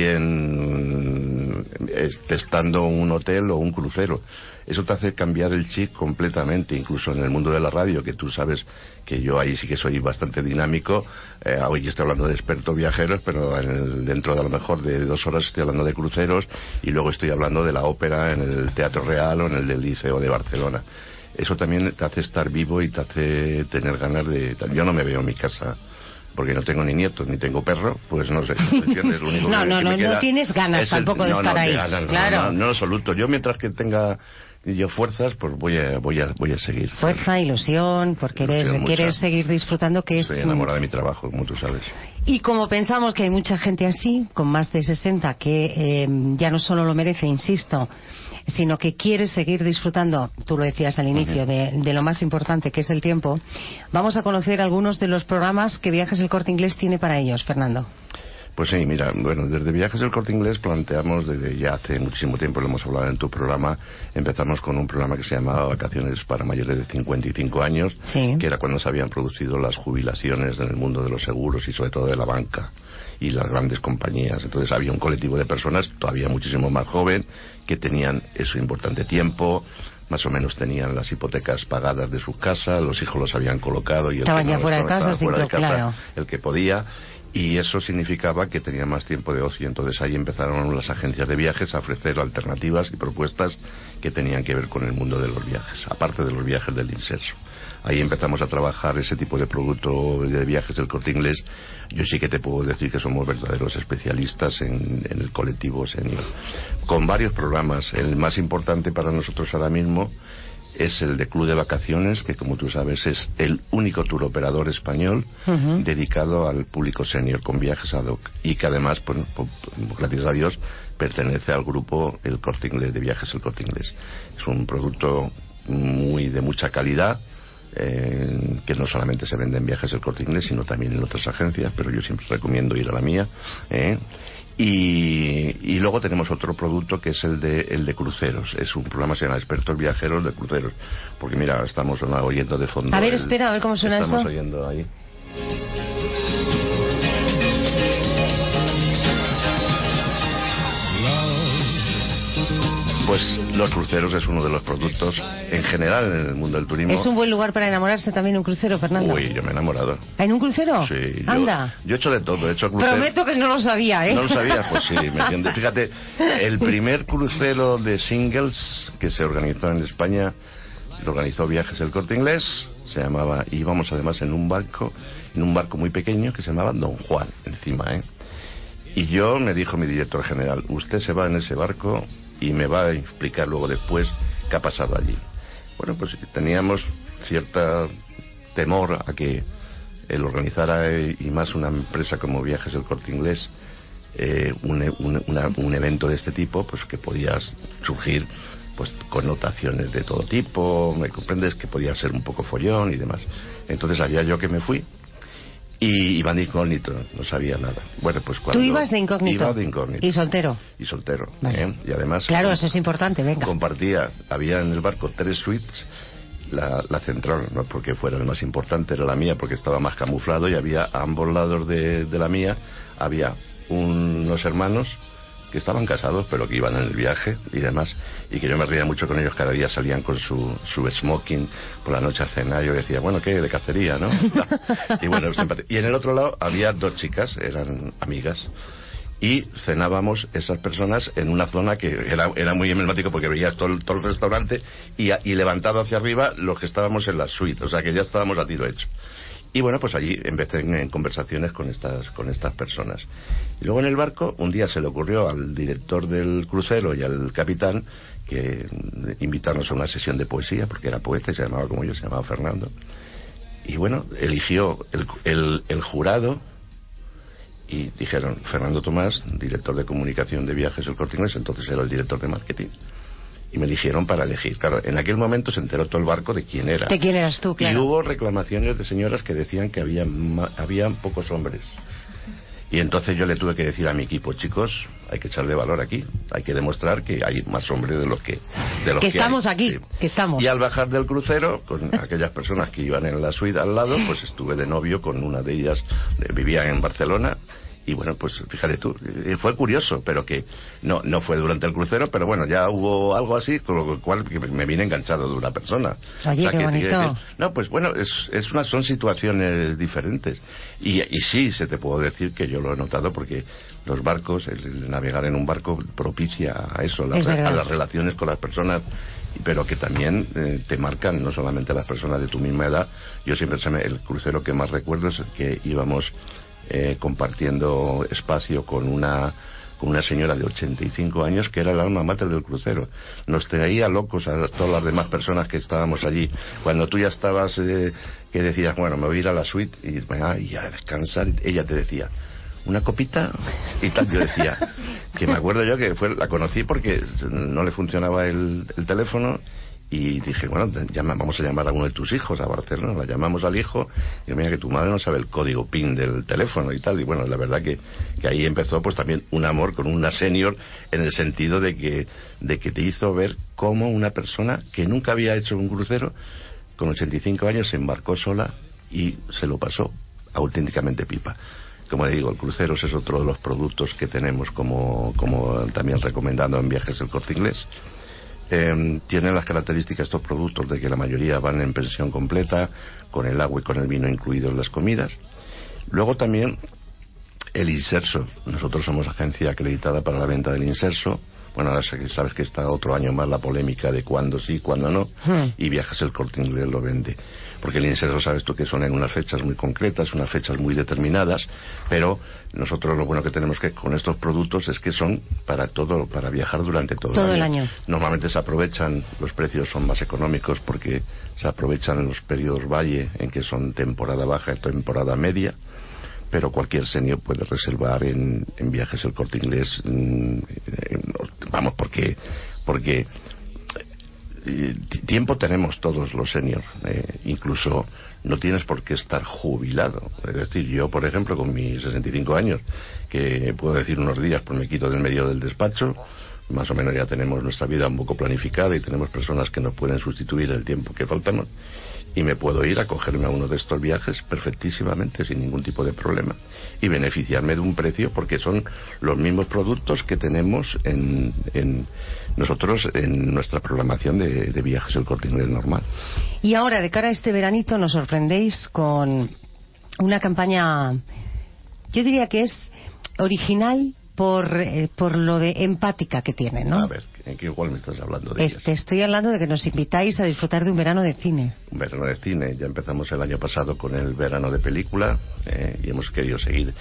en eh, testando un hotel o un crucero. Eso te hace cambiar el chip completamente, incluso en el mundo de la radio, que tú sabes que yo ahí sí que soy bastante dinámico. Eh, hoy estoy hablando de expertos viajeros, pero en el, dentro de a lo mejor de dos horas estoy hablando de cruceros, y luego estoy hablando de la ópera en el Teatro Real o en el del Liceo de Barcelona. Eso también te hace estar vivo y te hace tener ganas de... Yo no me veo en mi casa porque no tengo ni nietos ni tengo perro, pues no sé, ¿entiendes? Lo único no, que, no, que no, me queda no tienes ganas el, tampoco de no, estar no, ahí. Ganas, claro. No, no, no, en absoluto. Yo mientras que tenga yo fuerzas, pues voy a, voy a, voy a seguir. Fuerza, ilusión, porque ilusión, quieres mucha. seguir disfrutando, que Estoy es... Estoy enamorada de mi trabajo, como tú sabes. Y como pensamos que hay mucha gente así, con más de sesenta, que eh, ya no solo lo merece, insisto, sino que quiere seguir disfrutando, tú lo decías al inicio, uh-huh. de, de lo más importante, que es el tiempo, vamos a conocer algunos de los programas que Viajes El Corte Inglés tiene para ellos, Fernando. Pues sí, mira, bueno, desde Viajes El Corte Inglés planteamos, desde ya hace muchísimo tiempo, lo hemos hablado en tu programa, empezamos con un programa que se llamaba Vacaciones para mayores de cincuenta y cinco años, sí. que era cuando se habían producido las jubilaciones en el mundo de los seguros y sobre todo de la banca y las grandes compañías. Entonces había un colectivo de personas todavía muchísimo más joven que tenían eso importante tiempo, más o menos tenían las hipotecas pagadas de sus casas, los hijos los habían colocado y el estaban que ya no fuera de casa, estaba fuera de casa, claro. el que podía. Y eso significaba que tenía más tiempo de ocio. Entonces ahí empezaron las agencias de viajes a ofrecer alternativas y propuestas que tenían que ver con el mundo de los viajes, aparte de los viajes del inserso. Ahí empezamos a trabajar ese tipo de producto de viajes del Corte Inglés. Yo sí que te puedo decir que somos verdaderos especialistas en, en el colectivo senior, con varios programas. El más importante para nosotros ahora mismo es el de Club de Vacaciones, que como tú sabes es el único tour operador español uh-huh. dedicado al público senior con viajes ad hoc, y que además, pues, pues, gracias a Dios, pertenece al grupo El Corte Inglés, de Viajes El Corte Inglés. Es un producto muy de mucha calidad, eh, que no solamente se vende en Viajes El Corte Inglés, sino también en otras agencias, pero yo siempre recomiendo ir a la mía, ¿eh? Y, y luego tenemos otro producto que es el de el de cruceros. Es un programa que se llama Expertos Viajeros de Cruceros. Porque mira, estamos oyendo de fondo. A ver, el, espera, a ver cómo suena estamos eso. Estamos oyendo ahí. Pues los cruceros es uno de los productos en general en el mundo del turismo. Es un buen lugar para enamorarse también, un crucero, Fernando. Uy, yo me he enamorado. ¿En un crucero? Sí. Anda. Yo, yo he hecho de todo, he hecho cruceros. Prometo que no lo sabía, ¿eh? ¿No lo sabías? Pues sí, me entiendes. Fíjate, el primer crucero de singles que se organizó en España, lo organizó Viajes El Corte Inglés, se llamaba, íbamos además en un barco, en un barco muy pequeño que se llamaba Don Juan, encima, ¿eh? Y yo, me dijo mi director general, usted se va en ese barco y me va a explicar luego después qué ha pasado allí. Bueno, pues teníamos cierta temor a que el organizara, y más una empresa como Viajes El Corte Inglés, eh, un, un, una, un evento de este tipo, pues que podía surgir pues connotaciones de todo tipo, me comprendes, que podía ser un poco follón y demás. Entonces allá yo que me fui y iba de incógnito, no sabía nada. Bueno, pues cuando ¿Tú ibas de incógnito? Iba de incógnito. ¿Y soltero? Y soltero. Vale. ¿eh? Y además... Claro, eso es importante, venga. Compartía, había en el barco tres suites. La, la central, no porque fuera la más importante, era la mía porque estaba más camuflado, y había a ambos lados de, de la mía había un, unos hermanos que estaban casados pero que iban en el viaje y demás, y que yo me reía mucho con ellos. Cada día salían con su, su smoking por la noche a cenar. Yo decía, bueno, ¿qué? De cacería, ¿no? Y bueno, siempre... y en el otro lado había dos chicas, eran amigas, y cenábamos esas personas en una zona que era, era muy emblemático porque veías todo el, todo el restaurante y, y levantado hacia arriba los que estábamos en la suite, o sea que ya estábamos a tiro hecho. Y bueno, pues allí empecé en, en conversaciones con estas con estas personas. Y luego en el barco un día se le ocurrió al director del crucero y al capitán que invitarnos a una sesión de poesía, porque era poeta y se llamaba como yo, se llamaba Fernando. Y bueno, eligió el, el, el jurado. Y dijeron, Fernando Tomás, director de comunicación de Viajes El Corte Inglés, entonces era el director de marketing. Y me eligieron para elegir. Claro, en aquel momento se enteró todo el barco de quién era. ¿De quién eras tú, claro? Y hubo reclamaciones de señoras que decían que había, habían pocos hombres. Y entonces yo le tuve que decir a mi equipo, chicos, hay que echarle valor aquí. Hay que demostrar que hay más hombres de los que de los que, que estamos hay. aquí, Sí. que estamos. Y al bajar del crucero, con aquellas personas que iban en la suite al lado, pues estuve de novio con una de ellas, eh, vivía en Barcelona. Y bueno, pues fíjate tú, fue curioso, pero que no no fue durante el crucero, pero bueno, ya hubo algo así, con lo cual me vine enganchado de una persona. Oye, o sea, qué que, bonito. Que, no, pues bueno, es, es una, son situaciones diferentes. Y, y sí, se te puedo decir que yo lo he notado porque los barcos, el, el navegar en un barco propicia a eso, la, a las relaciones con las personas, pero que también eh, te marcan no solamente a las personas de tu misma edad. Yo siempre, el crucero que más recuerdo es el que íbamos... Eh, compartiendo espacio con una con una señora de ochenta y cinco años que era el alma mater del crucero. Nos traía locos a todas las demás personas que estábamos allí. Cuando tú ya estabas, eh, que decías, bueno, me voy a ir a la suite y, ah, y a descansar, ella te decía, una copita y tal. Yo decía, que me acuerdo yo que fue, la conocí porque no le funcionaba el, el teléfono. Y dije, bueno, llama, vamos a llamar a uno de tus hijos a Barcelona. La llamamos al hijo y mira que tu madre no sabe el código PIN del teléfono y tal. Y bueno, la verdad que, que ahí empezó pues también un amor con una senior, en el sentido de que, de que te hizo ver cómo una persona que nunca había hecho un crucero, con ochenta y cinco años, se embarcó sola y se lo pasó auténticamente pipa. Como digo, el crucero es otro de los productos que tenemos como, como también recomendado en Viajes El Corte Inglés. Eh, tienen las características estos productos de que la mayoría van en pensión completa, con el agua y con el vino incluidos en las comidas. Luego también el inserso. Nosotros somos agencia acreditada para la venta del inserso. Bueno, ahora sabes que está otro año más la polémica de cuándo sí, cuándo no, hmm. y Viajes El Corte Inglés lo vende. Porque el inserso, sabes tú, que son en unas fechas muy concretas, unas fechas muy determinadas, pero nosotros lo bueno que tenemos que con estos productos es que son para todo, para viajar durante todo, todo el, año. el año. Normalmente se aprovechan, los precios son más económicos porque se aprovechan en los periodos valle, en que son temporada baja y temporada media. Pero cualquier senior puede reservar en, en Viajes El Corte Inglés, en, en, vamos, porque porque eh, tiempo tenemos todos los seniors, eh, incluso no tienes por qué estar jubilado. Es decir, yo, por ejemplo, con mis sesenta y cinco años, que puedo decir unos días, pues me quito del medio del despacho, más o menos ya tenemos nuestra vida un poco planificada y tenemos personas que nos pueden sustituir el tiempo que faltamos. Y me puedo ir a cogerme a uno de estos viajes perfectísimamente, sin ningún tipo de problema, y beneficiarme de un precio, porque son los mismos productos que tenemos en, en nosotros en nuestra programación de, de Viajes El Corte Inglés normal. Y ahora, de cara a este veranito, nos sorprendéis con una campaña, yo diría que es original por eh, por lo de empática que tiene, ¿no? A ver, ¿en qué igual me estás hablando de este, Estoy hablando de que nos invitáis a disfrutar de un verano de cine. Un verano de cine. Ya empezamos el año pasado con el verano de película, eh, y hemos querido seguir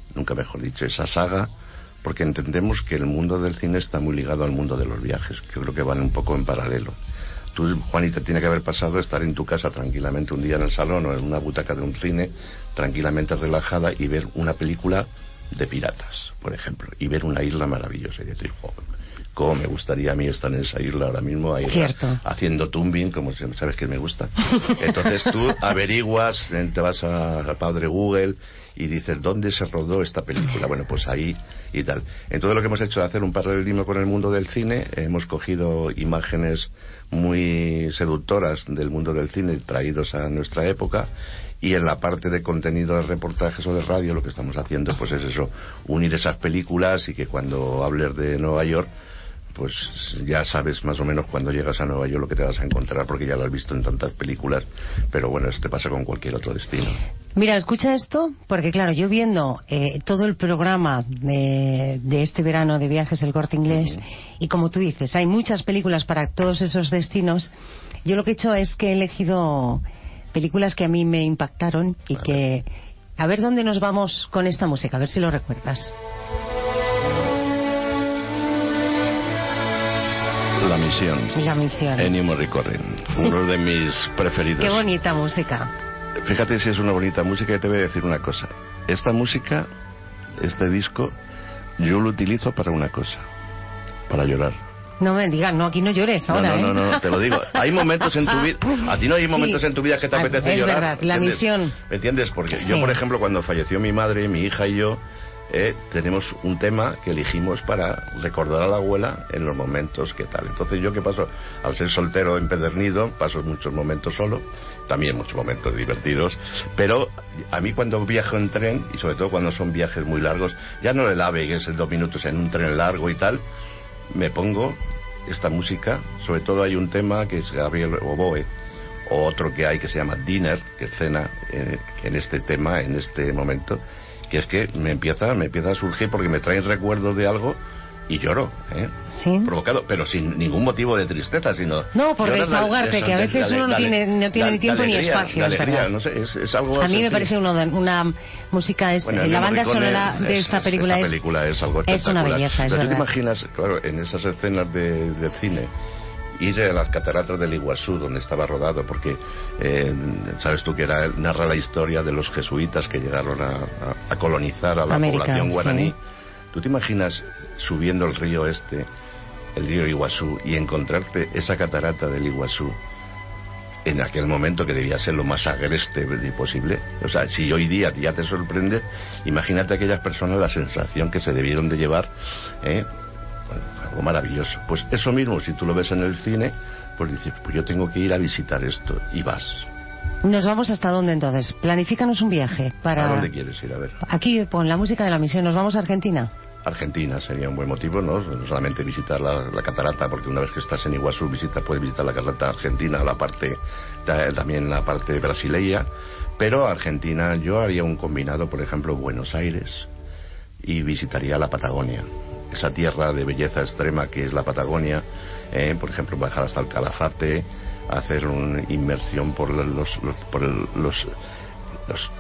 nunca mejor dicho, esa saga, porque entendemos que el mundo del cine está muy ligado al mundo de los viajes. Yo creo que van un poco en paralelo. Tú, Juanita, tiene que haber pasado estar en tu casa tranquilamente un día en el salón o en una butaca de un cine, tranquilamente relajada, y ver una película de piratas, por ejemplo, y ver una isla maravillosa y decir, oh, cómo me gustaría a mí estar en esa isla ahora mismo, ahí va, haciendo tumbing, como sabes que me gusta. Entonces tú averiguas, te vas al padre Google y dices, ¿dónde se rodó esta película? Bueno, pues ahí y tal. Entonces lo que hemos hecho es hacer un paralelismo con el mundo del cine. Hemos cogido imágenes muy seductoras del mundo del cine traídos a nuestra época, y en la parte de contenido de reportajes o de radio lo que estamos haciendo pues es eso, unir esas películas, y que cuando hables de Nueva York pues ya sabes más o menos cuando llegas a Nueva York lo que te vas a encontrar, porque ya lo has visto en tantas películas. Pero bueno, eso te pasa con cualquier otro destino. Mira, escucha esto, porque claro, yo viendo eh, todo el programa de, de este verano de Viajes El Corte Inglés, uh-huh. y como tú dices, hay muchas películas para todos esos destinos. Yo lo que he hecho es que he elegido películas que a mí me impactaron y vale. que... A ver dónde nos vamos con esta música, a ver si lo recuerdas. La misión. La misión. Ennio Morricone, uno de mis preferidos. Qué bonita música. Fíjate si es una bonita música, y te voy a decir una cosa. Esta música, este disco, yo lo utilizo para una cosa, para llorar. No me digas, no, aquí no llores ahora, no, no, ¿eh? No, no, te lo digo. Hay momentos en tu vida... A ti no hay momentos sí. en tu vida que te apetece es llorar. Es verdad, la ¿entiendes? misión. ¿Me entiendes? Porque sí. yo, por ejemplo, cuando falleció mi madre, mi hija y yo, eh, tenemos un tema que elegimos para recordar a la abuela en los momentos que tal. Entonces, ¿yo qué paso? Al ser soltero empedernido, paso muchos momentos solo, también muchos momentos divertidos, pero a mí cuando viajo en tren, y sobre todo cuando son viajes muy largos, ya no el AVE, que es dos minutos en un tren largo y tal, me pongo esta música. Sobre todo hay un tema que es Gabriel Oboe, o otro que hay que se llama Dinner, que es cena, eh, en este tema, en este momento, que es que me empieza, me empieza a surgir porque me traen recuerdos de algo y lloro, ¿eh? ¿Sí? Provocado, pero sin ningún motivo de tristeza, sino... No, por desahogarte, que a veces uno no tiene, no tiene ni tiempo ni espacio, es verdad. No sé, es, es algo a mí me parece uno, una música, es, bueno, la banda sonora es, de esta película, esta película es, es algo es una belleza, es pero verdad. ¿Tú te imaginas, claro, en esas escenas de, de cine, ir a las cataratas del Iguazú, donde estaba rodado, porque eh, sabes tú que era, narra la historia de los jesuitas que llegaron a, a, a colonizar a la América, población guaraní. Sí. ¿Tú te imaginas subiendo el río este, el río Iguazú, y encontrarte esa catarata del Iguazú en aquel momento que debía ser lo más agreste posible? O sea, si hoy día ya te sorprende, imagínate a aquellas personas la sensación que se debieron de llevar, ¿eh? Bueno, algo maravilloso. Pues eso mismo, si tú lo ves en el cine, pues dices, pues yo tengo que ir a visitar esto, y vas. ¿Nos vamos hasta dónde entonces? Planifícanos un viaje para... ¿A dónde quieres ir? A ver. Aquí pon la música de la misión. ¿Nos vamos a Argentina? Argentina sería un buen motivo, ¿no? No solamente visitar la, la catarata, porque una vez que estás en Iguazú, visita, puedes visitar la catarata argentina, la parte, también la parte brasileña, pero Argentina yo haría un combinado, por ejemplo, Buenos Aires, y visitaría la Patagonia, esa tierra de belleza extrema que es la Patagonia, eh, por ejemplo, bajar hasta el Calafate, hacer una inmersión por los, los, por el, los, los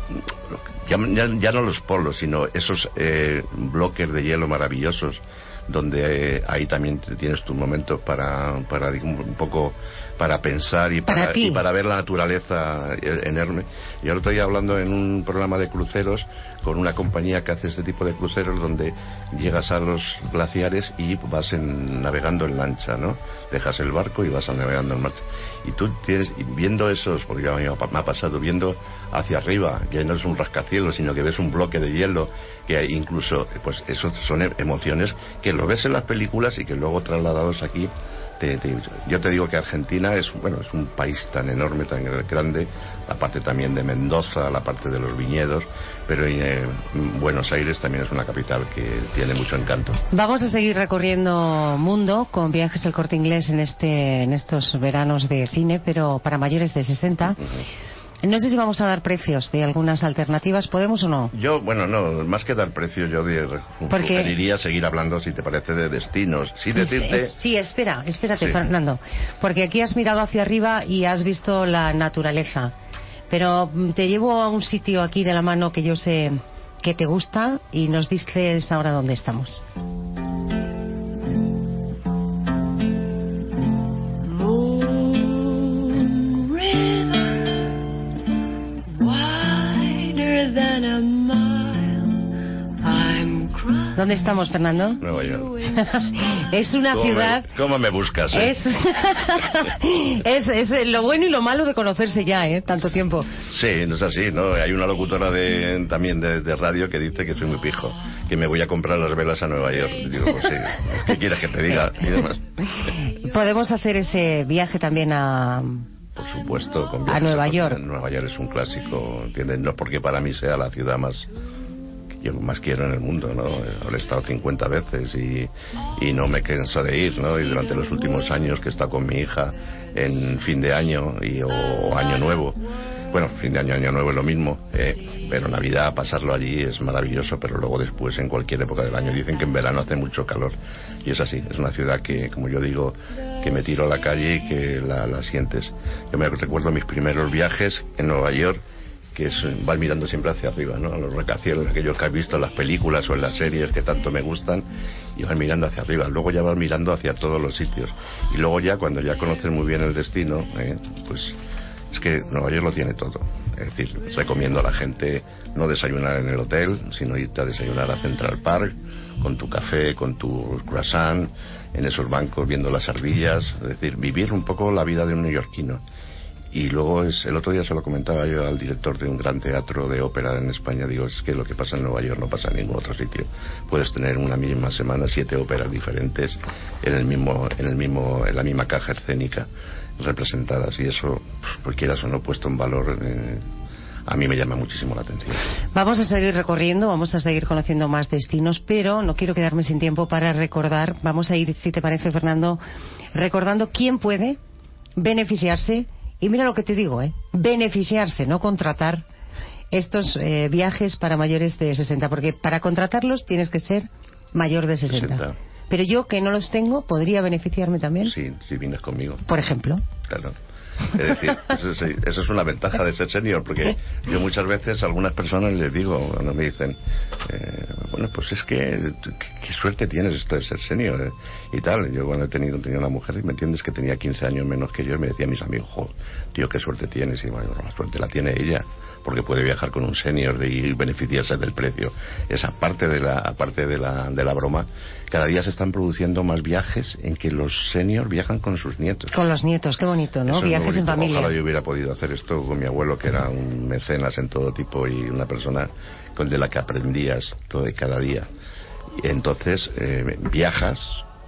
ya, ya, ya no los polos, sino esos eh, bloques de hielo maravillosos, donde eh, ahí también tienes tus momentos para, para un poco para pensar y para, para y para ver la naturaleza enorme. Yo el otro día hablando en un programa de cruceros con una compañía que hace este tipo de cruceros, donde llegas a los glaciares y vas en, navegando en lancha, ¿no? Dejas el barco y vas navegando en marcha. Y tú tienes, viendo esos, porque ya me ha pasado, viendo hacia arriba, que no es un rascacielos, sino que ves un bloque de hielo, que hay incluso, pues eso son emociones que lo ves en las películas y que luego trasladados aquí. Te, te, yo te digo que Argentina es, bueno, es un país tan enorme, tan grande, la parte también de Mendoza, la parte de los viñedos, pero eh, Buenos Aires también es una capital que tiene mucho encanto. Vamos a seguir recorriendo mundo con Viajes El Corte Inglés en este en estos veranos de cine, pero para mayores de sesenta. Uh-huh. No sé si vamos a dar precios de algunas alternativas, ¿podemos o no? Yo, bueno, no, más que dar precios, yo Porque... sugeriría seguir hablando, si te parece, de destinos. Sí, decirte... Sí, espera, espérate, sí. Fernando, porque aquí has mirado hacia arriba y has visto la naturaleza, pero te llevo a un sitio aquí de la mano que yo sé que te gusta y nos dices ahora dónde estamos. ¿Dónde estamos, Fernando? Nueva York. Es una ¿Cómo ciudad... Me, ¿Cómo me buscas? Eh? Es, es, es lo bueno y lo malo de conocerse ya, ¿eh? Tanto tiempo. Sí, no es así, ¿no? Hay una locutora de, también de, de radio que dice que soy muy pijo, que me voy a comprar las velas a Nueva York. Digo, pues sí, ¿qué quieres que te diga? Y demás. Podemos hacer ese viaje también a... Por supuesto, con a Nueva York. Nueva York es un clásico, ¿entiendes? No porque para mí sea la ciudad más... yo más quiero en el mundo, ¿no? He estado cincuenta veces y, y no me canso de ir, ¿no? Y durante los últimos años que he estado con mi hija en fin de año y, o, o año nuevo, bueno, fin de año, año nuevo es lo mismo, eh, pero Navidad, pasarlo allí es maravilloso, pero luego después en cualquier época del año. Dicen que en verano hace mucho calor y es así, es una ciudad que, como yo digo, que me tiro a la calle y que la, la sientes. Yo me recuerdo mis primeros viajes en Nueva York, que es, vas mirando siempre hacia arriba, ¿no? A los rascacielos, aquellos que has visto en las películas o en las series que tanto me gustan, y vas mirando hacia arriba. Luego ya vas mirando hacia todos los sitios. Y luego ya, cuando ya conoces muy bien el destino, ¿eh? Pues es que Nueva York lo tiene todo. Es decir, recomiendo a la gente no desayunar en el hotel, sino irte a desayunar a Central Park, con tu café, con tu croissant, en esos bancos viendo las ardillas. Es decir, vivir un poco la vida de un neoyorquino. Y luego es, el otro día se lo comentaba yo al director de un gran teatro de ópera en España, digo, es que lo que pasa en Nueva York no pasa en ningún otro sitio. Puedes tener en una misma semana siete óperas diferentes en el mismo, en el mismo, en la misma caja escénica representadas, y eso, pues quieras o no, puesto en valor, eh, a mí me llama muchísimo la atención. Vamos a seguir recorriendo, vamos a seguir conociendo más destinos, pero no quiero quedarme sin tiempo para recordar, vamos a ir, si te parece, Fernando, recordando quién puede beneficiarse. Y mira lo que te digo, ¿eh? Beneficiarse, no contratar estos eh, viajes para mayores de sesenta, porque para contratarlos tienes que ser mayor de sesenta. sesenta. Pero yo, que no los tengo, ¿podría beneficiarme también? Sí, si vienes conmigo. Por ejemplo. Claro. Es decir, eso es, eso es una ventaja de ser senior, porque yo muchas veces a algunas personas les digo, cuando me dicen, eh, bueno, pues es que, qué suerte tienes esto de ser senior, eh, y tal. Yo cuando he tenido, tenido una mujer, ¿me entiendes?, que tenía quince años menos que yo, y me decían mis amigos, jo, tío, qué suerte tienes. Y bueno, la suerte la tiene ella, porque puede viajar con un senior de ir y beneficiarse del precio. Esa parte de la, aparte de la, de la broma, cada día se están produciendo más viajes en que los seniors viajan con sus nietos. Con los nietos, qué bonito, ¿no? Eso viajes en familia. Ojalá yo hubiera podido hacer esto con mi abuelo, que era un mecenas en todo tipo y una persona con de la que aprendías todo y cada día. Entonces eh, viajas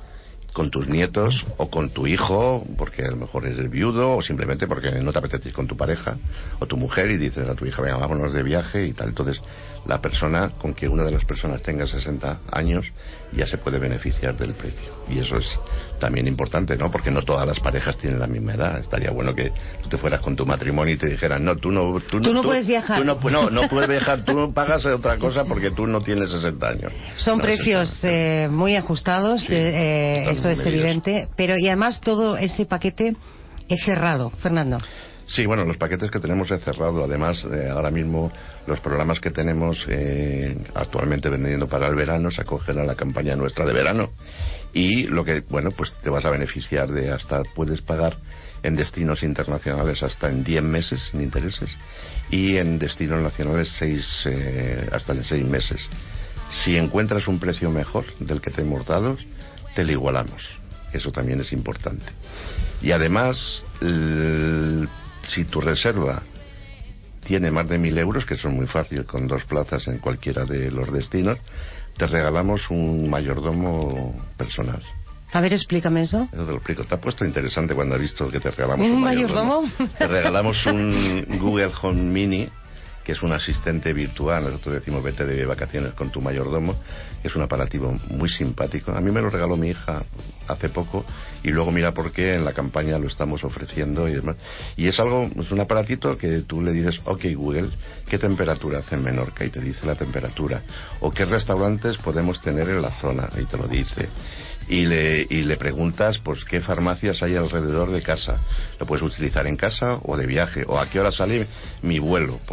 con tus nietos o con tu hijo, porque a lo mejor eres viudo, o simplemente porque no te apetece ir con tu pareja o tu mujer, y dices a tu hija, venga, vámonos de viaje y tal. Entonces la persona, con que una de las personas tenga sesenta años, ya se puede beneficiar del precio, y eso es también importante, ¿no? Porque no todas las parejas tienen la misma edad. Estaría bueno que tú te fueras con tu matrimonio y te dijeran, no, tú no tú, tú no tú, puedes viajar, tú no, no, no puedes viajar, tú pagas otra cosa porque tú no tienes sesenta años. Son no, precios eh, muy ajustados, sí, de, eh, eso es medidas. Evidente, pero y además todo este paquete es cerrado, Fernando. Sí, bueno, los paquetes que tenemos es cerrado. Además, eh, ahora mismo los programas que tenemos eh, actualmente vendiendo para el verano se acogen a la campaña nuestra de verano. Y lo que, bueno, pues te vas a beneficiar de hasta, puedes pagar en destinos internacionales hasta en diez meses sin intereses, y en destinos nacionales seis, eh, hasta en seis meses. Si encuentras un precio mejor del que te hemos dado, te lo igualamos. Eso también es importante. Y además, el, si tu reserva tiene más de mil euros, que son muy fácil con dos plazas en cualquiera de los destinos, te regalamos un mayordomo personal. A ver, explícame eso. Eso te lo explico. Te ha puesto interesante cuando has visto que te regalamos un, un mayordomo. mayordomo. Te regalamos un Google Home Mini, que es un asistente virtual. Nosotros decimos, vete de vacaciones con tu mayordomo. Es un aparativo muy simpático. A mí me lo regaló mi hija hace poco, y luego mira por qué en la campaña lo estamos ofreciendo y demás. Y es algo, es un aparatito que tú le dices, ok Google, ¿qué temperatura hace en Menorca? Y te dice la temperatura. O qué restaurantes podemos tener en la zona, y te lo dice. Y le, y le preguntas pues qué farmacias hay alrededor de casa. Lo puedes utilizar en casa o de viaje, o a qué hora sale mi vuelo, porque tú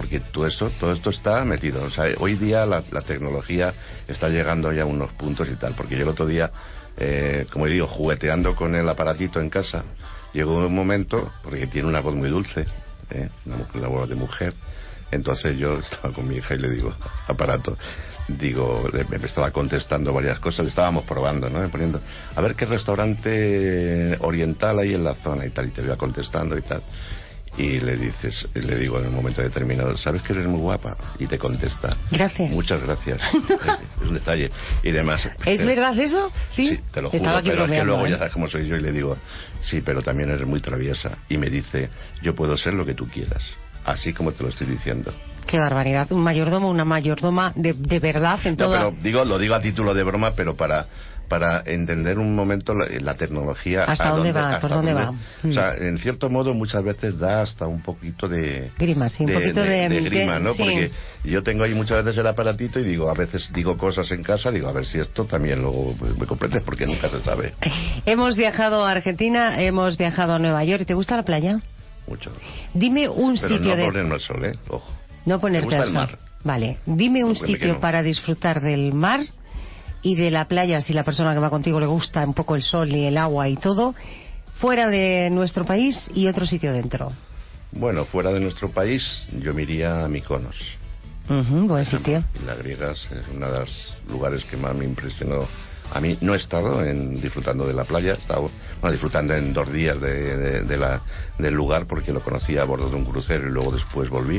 todo esto, todo esto está metido. O sea, hoy día la, la tecnología está llegando ya a unos puntos y tal, porque yo el otro día, eh, como digo, jugueteando con el aparatito en casa, llegó un momento, porque tiene una voz muy dulce, ¿eh? una, una voz de mujer, entonces yo estaba con mi hija y le digo, aparato, digo, me estaba contestando varias cosas, le estábamos probando, ¿no? Poniendo, a ver qué restaurante oriental hay en la zona y tal, y te iba contestando y tal. Y le dices, le digo en un momento determinado, ¿sabes que eres muy guapa? Y te contesta, gracias. Muchas gracias. Es un detalle. Y demás. ¿Es verdad eso? Sí, sí te lo juro, Estaba aquí pero es que luego ¿eh? ya sabes cómo soy yo y le digo, sí, pero también eres muy traviesa. Y me dice, yo puedo ser lo que tú quieras, así como te lo estoy diciendo. Qué barbaridad, un mayordomo, una mayordoma de, de verdad en no, toda... pero digo, lo digo a título de broma, pero para para entender un momento la, la tecnología. ¿Hasta dónde, dónde va? Hasta ¿Por dónde, dónde va? O sea, en cierto modo muchas veces da hasta un poquito de... Grima, sí, un de, poquito de... de, de grima, de, ¿no? Sí. Porque yo tengo ahí muchas veces el aparatito y digo, a veces digo cosas en casa, digo, a ver si esto también lo me completes, porque nunca se sabe. Hemos viajado a Argentina, hemos viajado a Nueva York. ¿Y te gusta la playa? Mucho. Dime un Pero sitio no de... no ponerme al sol, ¿eh? Ojo. No ponerte al sol. Mar. Vale, dime un no, sitio no. para disfrutar del mar y de la playa, si la persona que va contigo le gusta un poco el sol y el agua y todo, fuera de nuestro país y otro sitio dentro. Bueno, fuera de nuestro país yo me iría a Mykonos. Uh-huh, buen sitio. Las griegas es uno de los lugares que más me impresionó. A mí no he estado en, disfrutando de la playa, he estado bueno, disfrutando en dos días de, de, de la, del lugar porque lo conocí a bordo de un crucero y luego después volví.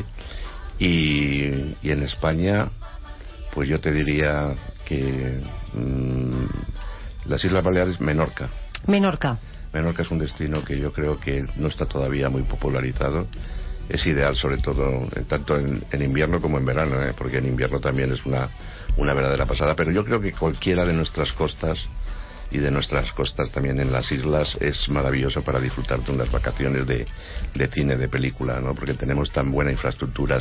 Y, y en España, pues yo te diría que mmm, las Islas Baleares, Menorca. Menorca. Menorca es un destino que yo creo que no está todavía muy popularizado. Es ideal, sobre todo, tanto en, en invierno como en verano, ¿eh? Porque en invierno también es una, una verdadera pasada. Pero yo creo que cualquiera de nuestras costas y de nuestras costas también en las islas es maravilloso para disfrutar de unas vacaciones de, de cine, de película, ¿no? Porque tenemos tan buenas infraestructuras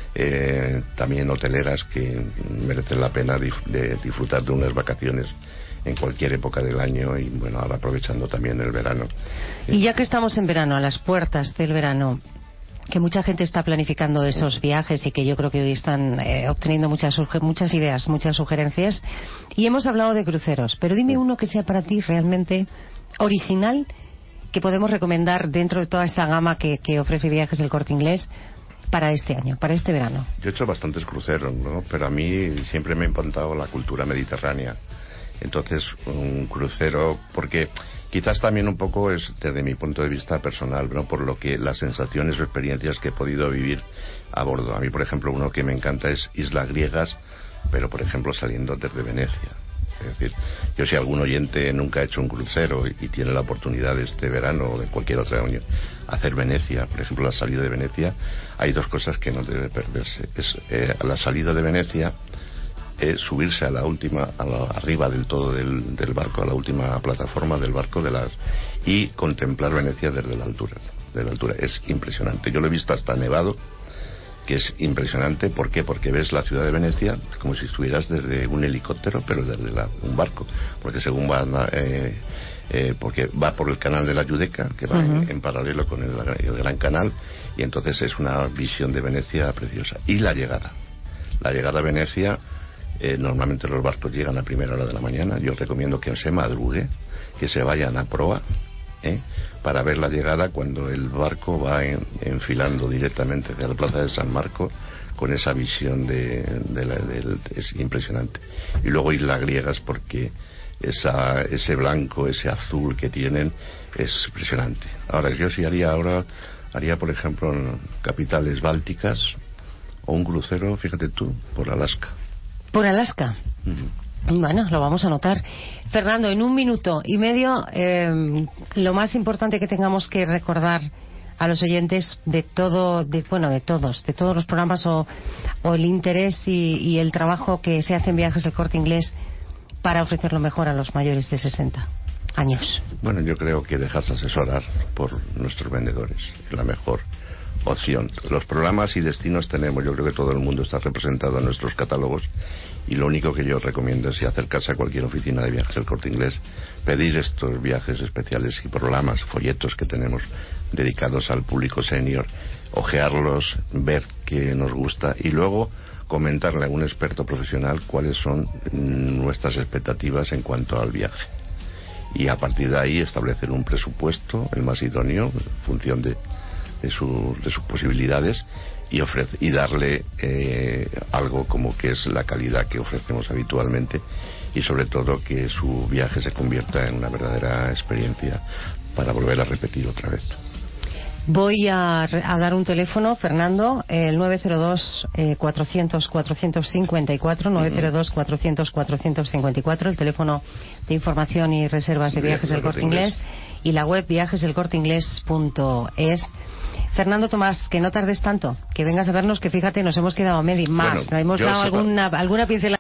eh, también hoteleras que merecen la pena dif- de disfrutar de unas vacaciones en cualquier época del año y bueno, ahora aprovechando también el verano. Y ya que estamos en verano, a las puertas del verano, que mucha gente está planificando esos viajes y que yo creo que hoy están eh, obteniendo muchas muchas ideas, muchas sugerencias, y hemos hablado de cruceros, pero dime uno que sea para ti realmente original, que podemos recomendar dentro de toda esa gama que, que ofrece Viajes del Corte Inglés para este año, para este verano. Yo he hecho bastantes cruceros, ¿no? Pero a mí siempre me ha encantado la cultura mediterránea. Entonces, un crucero, porque quizás también un poco es desde mi punto de vista personal, ¿no? Por lo que las sensaciones o experiencias que he podido vivir a bordo. A mí, por ejemplo, uno que me encanta es Islas Griegas, pero por ejemplo saliendo desde Venecia. Es decir, yo si algún oyente nunca ha hecho un crucero y, y tiene la oportunidad de este verano o de cualquier otro año hacer Venecia, por ejemplo la salida de Venecia, hay dos cosas que no debe perderse. Es eh, a la salida de Venecia, eh, subirse a la última, a la, arriba del todo del, del barco, a la última plataforma del barco de las y contemplar Venecia desde la altura. De la altura es impresionante. Yo lo he visto hasta nevado, que es impresionante. ¿Por qué? Porque ves la ciudad de Venecia como si estuvieras desde un helicóptero, pero desde la, un barco, porque según va eh, eh, porque va por el canal de la Giudecca, que va uh-huh. en, en paralelo con el, el Gran Canal, y entonces es una visión de Venecia preciosa. Y la llegada, la llegada a Venecia, eh, normalmente los barcos llegan a primera hora de la mañana. Yo recomiendo que se madrugue, que se vayan a proa, ¿eh? para ver la llegada cuando el barco va en, enfilando directamente hacia la plaza de San Marco con esa visión de, de, la, de es impresionante. Y luego Islas Griegas, porque esa, ese blanco, ese azul que tienen es impresionante. Ahora yo sí haría ahora haría por ejemplo capitales bálticas o un crucero, fíjate tú, por Alaska. ¿Por Alaska? Uh-huh. Bueno, lo vamos a anotar. Fernando, en un minuto y medio, eh, lo más importante que tengamos que recordar a los oyentes de todo, de, bueno, de todos, de todos los programas o, o el interés y, y el trabajo que se hace en Viajes del Corte Inglés para ofrecer lo mejor a los mayores de sesenta años. Bueno, yo creo que dejarse asesorar por nuestros vendedores es la mejor opción. Los programas y destinos tenemos, yo creo que todo el mundo está representado en nuestros catálogos Y lo único que yo recomiendo es acercarse a cualquier oficina de viajes del Corte Inglés, pedir estos viajes especiales y programas, folletos que tenemos dedicados al público senior, ojearlos, ver qué nos gusta y luego comentarle a un experto profesional cuáles son nuestras expectativas en cuanto al viaje. Y a partir de ahí establecer un presupuesto, el más idóneo, en función de, de, su, de sus posibilidades, y, ofrece, y darle eh, algo como que es la calidad que ofrecemos habitualmente, y sobre todo que su viaje se convierta en una verdadera experiencia para volver a repetir otra vez. Voy a, a dar un teléfono, Fernando, el nueve cero dos, cuatrocientos, cuatrocientos cincuenta y cuatro, nueve cero dos, cuatrocientos, cuatrocientos cincuenta y cuatro, el teléfono de información y reservas de Viajes del Corte Inglés, y la web viajes del corte inglés punto es. Fernando Tomás, que no tardes tanto, que vengas a vernos, que fíjate, nos hemos quedado a medio más, Bueno, hemos dado alguna, alguna pincelada.